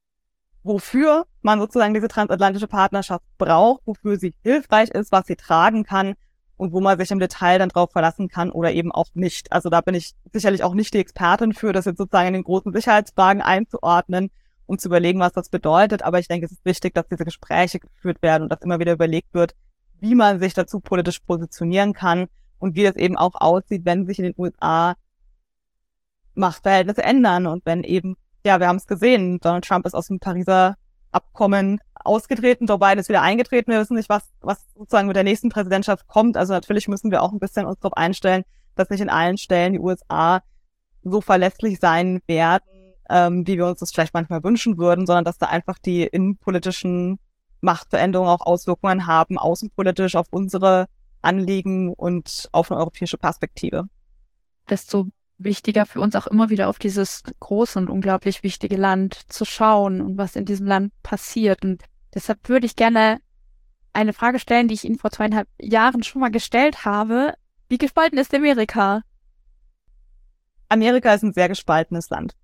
wofür man sozusagen diese transatlantische Partnerschaft braucht, wofür sie hilfreich ist, was sie tragen kann und wo man sich im Detail dann drauf verlassen kann oder eben auch nicht. Also da bin ich sicherlich auch nicht die Expertin für, das jetzt sozusagen in den großen Sicherheitsfragen einzuordnen, um zu überlegen, was das bedeutet. Aber ich denke, es ist wichtig, dass diese Gespräche geführt werden und dass immer wieder überlegt wird, wie man sich dazu politisch positionieren kann und wie es eben auch aussieht, wenn sich in den USA Machtverhältnisse ändern und wenn eben, wir haben es gesehen, Donald Trump ist aus dem Pariser Abkommen ausgetreten, Joe Biden ist wieder eingetreten, wir wissen nicht, was sozusagen mit der nächsten Präsidentschaft kommt. Also natürlich müssen wir auch ein bisschen uns darauf einstellen, dass nicht in allen Stellen die USA so verlässlich sein werden, wie wir uns das vielleicht manchmal wünschen würden, sondern dass da einfach die innenpolitischen Machtveränderungen auch Auswirkungen haben, außenpolitisch auf unsere Anliegen und auf eine europäische Perspektive. Desto wichtiger für uns auch immer wieder auf dieses große und unglaublich wichtige Land zu schauen und was in diesem Land passiert. Und deshalb würde ich gerne eine Frage stellen, die ich Ihnen vor 2,5 Jahren schon mal gestellt habe. Wie gespalten ist Amerika? Amerika ist ein sehr gespaltenes Land.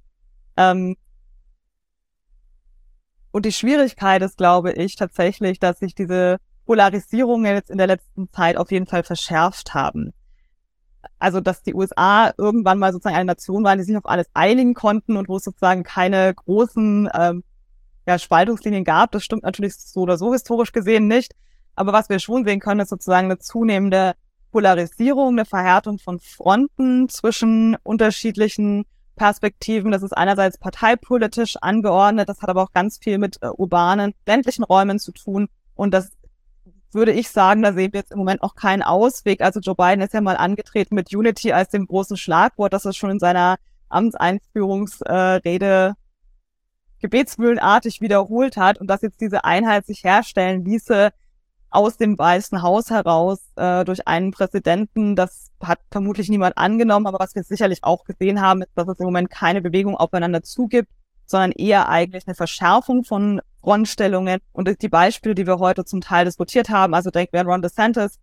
Und die Schwierigkeit ist, glaube ich, tatsächlich, dass sich diese Polarisierungen jetzt in der letzten Zeit auf jeden Fall verschärft haben. Also, dass die USA irgendwann mal sozusagen eine Nation waren, die sich auf alles einigen konnten und wo es sozusagen keine großen Spaltungslinien gab. Das stimmt natürlich so oder so historisch gesehen nicht. Aber was wir schon sehen können, ist sozusagen eine zunehmende Polarisierung, eine Verhärtung von Fronten zwischen unterschiedlichen Perspektiven. Das ist einerseits parteipolitisch angeordnet, das hat aber auch ganz viel mit urbanen, ländlichen Räumen zu tun. Und das würde ich sagen, da sehen wir jetzt im Moment auch keinen Ausweg. Also Joe Biden ist ja mal angetreten mit Unity als dem großen Schlagwort, das er schon in seiner Amtseinführungsrede gebetsmühlenartig wiederholt hat und dass jetzt diese Einheit sich herstellen ließe aus dem Weißen Haus heraus durch einen Präsidenten. Das hat vermutlich niemand angenommen, aber was wir sicherlich auch gesehen haben, ist, dass es im Moment keine Bewegung aufeinander zugibt, sondern eher eigentlich eine Verschärfung von Frontstellungen. Und die Beispiele, die wir heute zum Teil diskutiert haben, also denken wir an Ron DeSantis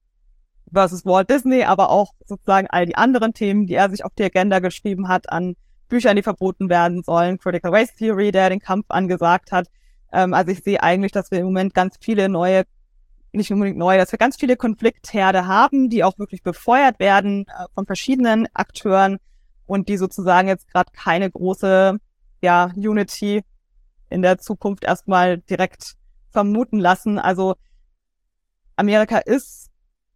versus Walt Disney, aber auch sozusagen all die anderen Themen, die er sich auf die Agenda geschrieben hat, an Büchern, die verboten werden sollen, Critical Race Theory, der den Kampf angesagt hat. Also ich sehe eigentlich, dass wir im Moment ganz viele nicht unbedingt neue, dass wir ganz viele Konfliktherde haben, die auch wirklich befeuert werden von verschiedenen Akteuren und die sozusagen jetzt gerade keine große Unity in der Zukunft erstmal direkt vermuten lassen. Also Amerika ist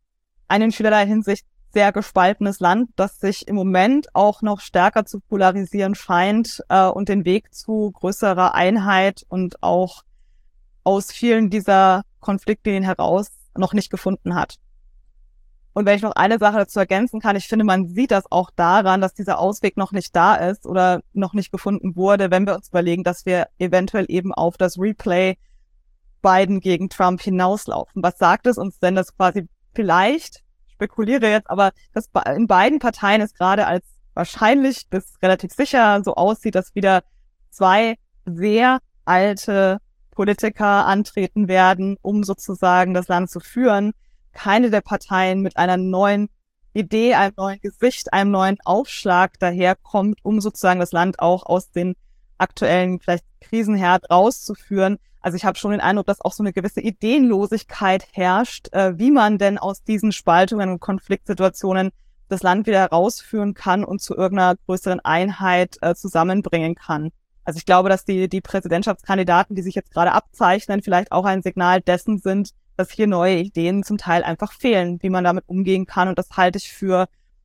in vielerlei Hinsicht sehr gespaltenes Land, das sich im Moment auch noch stärker zu polarisieren scheint und den Weg zu größerer Einheit und auch aus vielen dieser Konfliktlinien heraus noch nicht gefunden hat. Und wenn ich noch eine Sache dazu ergänzen kann, ich finde, man sieht das auch daran, dass dieser Ausweg noch nicht da ist oder noch nicht gefunden wurde, wenn wir uns überlegen, dass wir eventuell eben auf das Replay Biden gegen Trump hinauslaufen. Was sagt es uns denn, dass quasi vielleicht, ich spekuliere jetzt, aber dass in beiden Parteien es gerade als wahrscheinlich bis relativ sicher so aussieht, dass wieder zwei sehr alte Politiker antreten werden, um sozusagen das Land zu führen. Keine der Parteien mit einer neuen Idee, einem neuen Gesicht, einem neuen Aufschlag daherkommt, um sozusagen das Land auch aus den aktuellen vielleicht Krisenherd rauszuführen. Also ich habe schon den Eindruck, dass auch so eine gewisse Ideenlosigkeit herrscht, wie man denn aus diesen Spaltungen und Konfliktsituationen das Land wieder herausführen kann und zu irgendeiner größeren Einheit zusammenbringen kann. Also ich glaube, dass die Präsidentschaftskandidaten, die sich jetzt gerade abzeichnen, vielleicht auch ein Signal dessen sind, dass hier neue Ideen zum Teil einfach fehlen, wie man damit umgehen kann. Und das halte ich für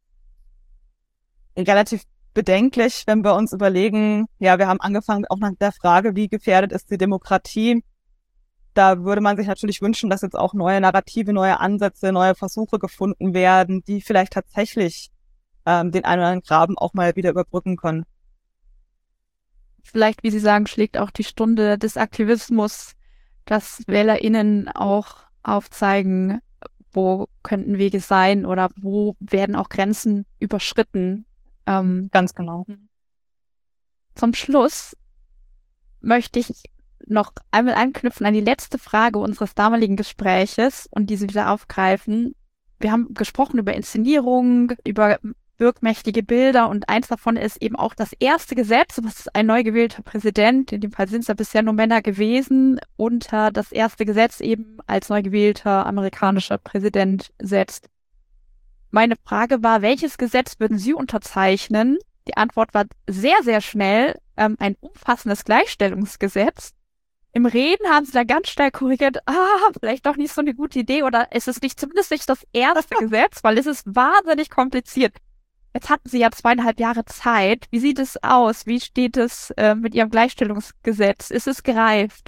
relativ bedenklich, wenn wir uns überlegen, ja, wir haben angefangen auch nach der Frage, wie gefährdet ist die Demokratie. Da würde man sich natürlich wünschen, dass jetzt auch neue Narrative, neue Ansätze, neue Versuche gefunden werden, die vielleicht tatsächlich den einen oder anderen Graben auch mal wieder überbrücken können. Vielleicht, wie Sie sagen, schlägt auch die Stunde des Aktivismus, dass WählerInnen auch aufzeigen, wo könnten Wege sein oder wo werden auch Grenzen überschritten. Ganz genau. Zum Schluss möchte ich noch einmal anknüpfen an die letzte Frage unseres damaligen Gespräches und diese wieder aufgreifen. Wir haben gesprochen über Inszenierung, über wirkmächtige Bilder und eins davon ist eben auch das erste Gesetz, was ein neu gewählter Präsident, in dem Fall sind es ja bisher nur Männer gewesen, unter das erste Gesetz eben als neu gewählter amerikanischer Präsident setzt. Meine Frage war, welches Gesetz würden Sie unterzeichnen? Die Antwort war sehr, sehr schnell, ein umfassendes Gleichstellungsgesetz. Im Reden haben Sie da ganz schnell korrigiert, vielleicht doch nicht so eine gute Idee oder es ist zumindest nicht das erste Gesetz, weil es ist wahnsinnig kompliziert. Jetzt hatten Sie ja 2,5 Jahre Zeit. Wie sieht es aus? Wie steht es mit Ihrem Gleichstellungsgesetz? Ist es gereift?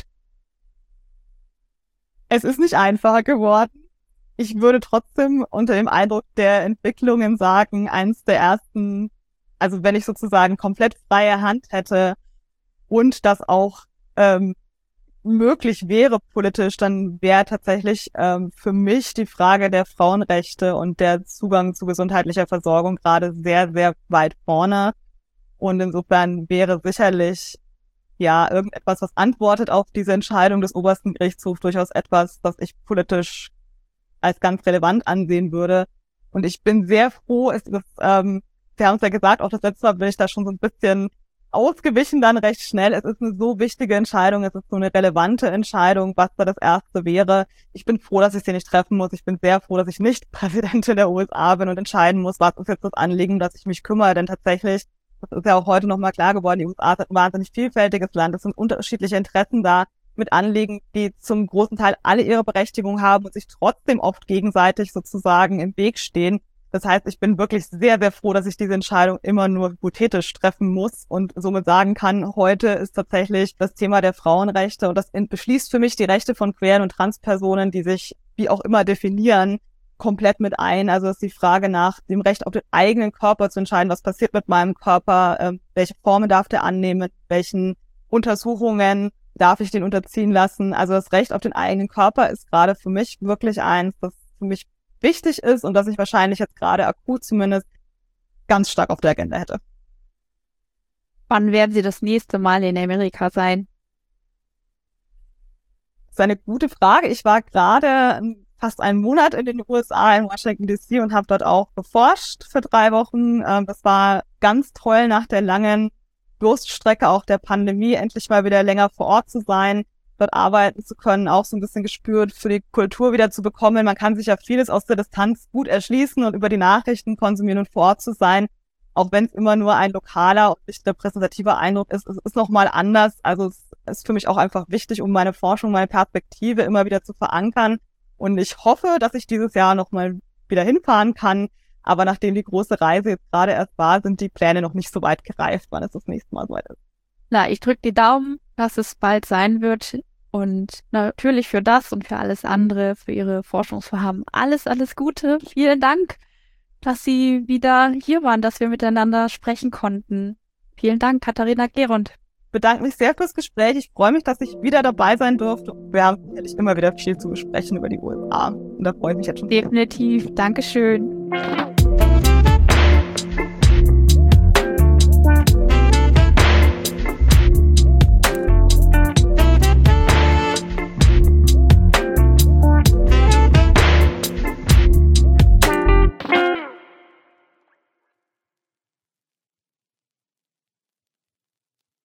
Es ist nicht einfacher geworden. Ich würde trotzdem unter dem Eindruck der Entwicklungen sagen, eins der ersten, also wenn ich sozusagen komplett freie Hand hätte und das auch möglich wäre politisch, dann wäre tatsächlich für mich die Frage der Frauenrechte und der Zugang zu gesundheitlicher Versorgung gerade sehr, sehr weit vorne. Und insofern wäre sicherlich ja irgendetwas, was antwortet auf diese Entscheidung des obersten Gerichtshofs, durchaus etwas, das ich politisch als ganz relevant ansehen würde. Und ich bin sehr froh, wir haben es ja gesagt, auch das letzte Mal bin ich da schon so ein bisschen ausgewichen dann recht schnell. Es ist eine so wichtige Entscheidung, es ist so eine relevante Entscheidung, was da das erste wäre. Ich bin froh, dass ich sie nicht treffen muss. Ich bin sehr froh, dass ich nicht Präsidentin der USA bin und entscheiden muss, was ist jetzt das Anliegen, dass ich mich kümmere. Denn tatsächlich, das ist ja auch heute nochmal klar geworden, die USA ist ein wahnsinnig vielfältiges Land. Es sind unterschiedliche Interessen da mit Anliegen, die zum großen Teil alle ihre Berechtigung haben und sich trotzdem oft gegenseitig sozusagen im Weg stehen. Das heißt, ich bin wirklich sehr, sehr froh, dass ich diese Entscheidung immer nur hypothetisch treffen muss und somit sagen kann, heute ist tatsächlich das Thema der Frauenrechte und das beschließt für mich die Rechte von queeren und Transpersonen, die sich wie auch immer definieren, komplett mit ein. Also ist die Frage nach dem Recht auf den eigenen Körper zu entscheiden, was passiert mit meinem Körper, welche Formen darf der annehmen, welchen Untersuchungen darf ich den unterziehen lassen. Also das Recht auf den eigenen Körper ist gerade für mich wirklich eins, das für mich wichtig ist und das ich wahrscheinlich jetzt gerade akut zumindest ganz stark auf der Agenda hätte. Wann werden Sie das nächste Mal in Amerika sein? Das ist eine gute Frage. Ich war gerade fast einen Monat in den USA, in Washington DC und habe dort auch geforscht für 3 Wochen. Das war ganz toll, nach der langen Durststrecke auch der Pandemie endlich mal wieder länger vor Ort zu sein, dort arbeiten zu können, auch so ein bisschen gespürt für die Kultur wieder zu bekommen. Man kann sich ja vieles aus der Distanz gut erschließen und über die Nachrichten konsumieren und vor Ort zu sein, auch wenn es immer nur ein lokaler und nicht repräsentativer Eindruck ist. Es ist nochmal anders. Also es ist für mich auch einfach wichtig, um meine Forschung, meine Perspektive immer wieder zu verankern. Und ich hoffe, dass ich dieses Jahr nochmal wieder hinfahren kann. Aber nachdem die große Reise jetzt gerade erst war, sind die Pläne noch nicht so weit gereift, wann es das nächste Mal so weit ist. Na, ich drücke die Daumen, dass es bald sein wird und natürlich für das und für alles andere, für Ihre Forschungsvorhaben alles, alles Gute. Vielen Dank, dass Sie wieder hier waren, dass wir miteinander sprechen konnten. Vielen Dank, Katharina Gerondt. Ich bedanke mich sehr fürs Gespräch. Ich freue mich, dass ich wieder dabei sein durfte. Wir haben sicherlich immer wieder viel zu besprechen über die USA und da freue ich mich jetzt schon. Definitiv. Dankeschön.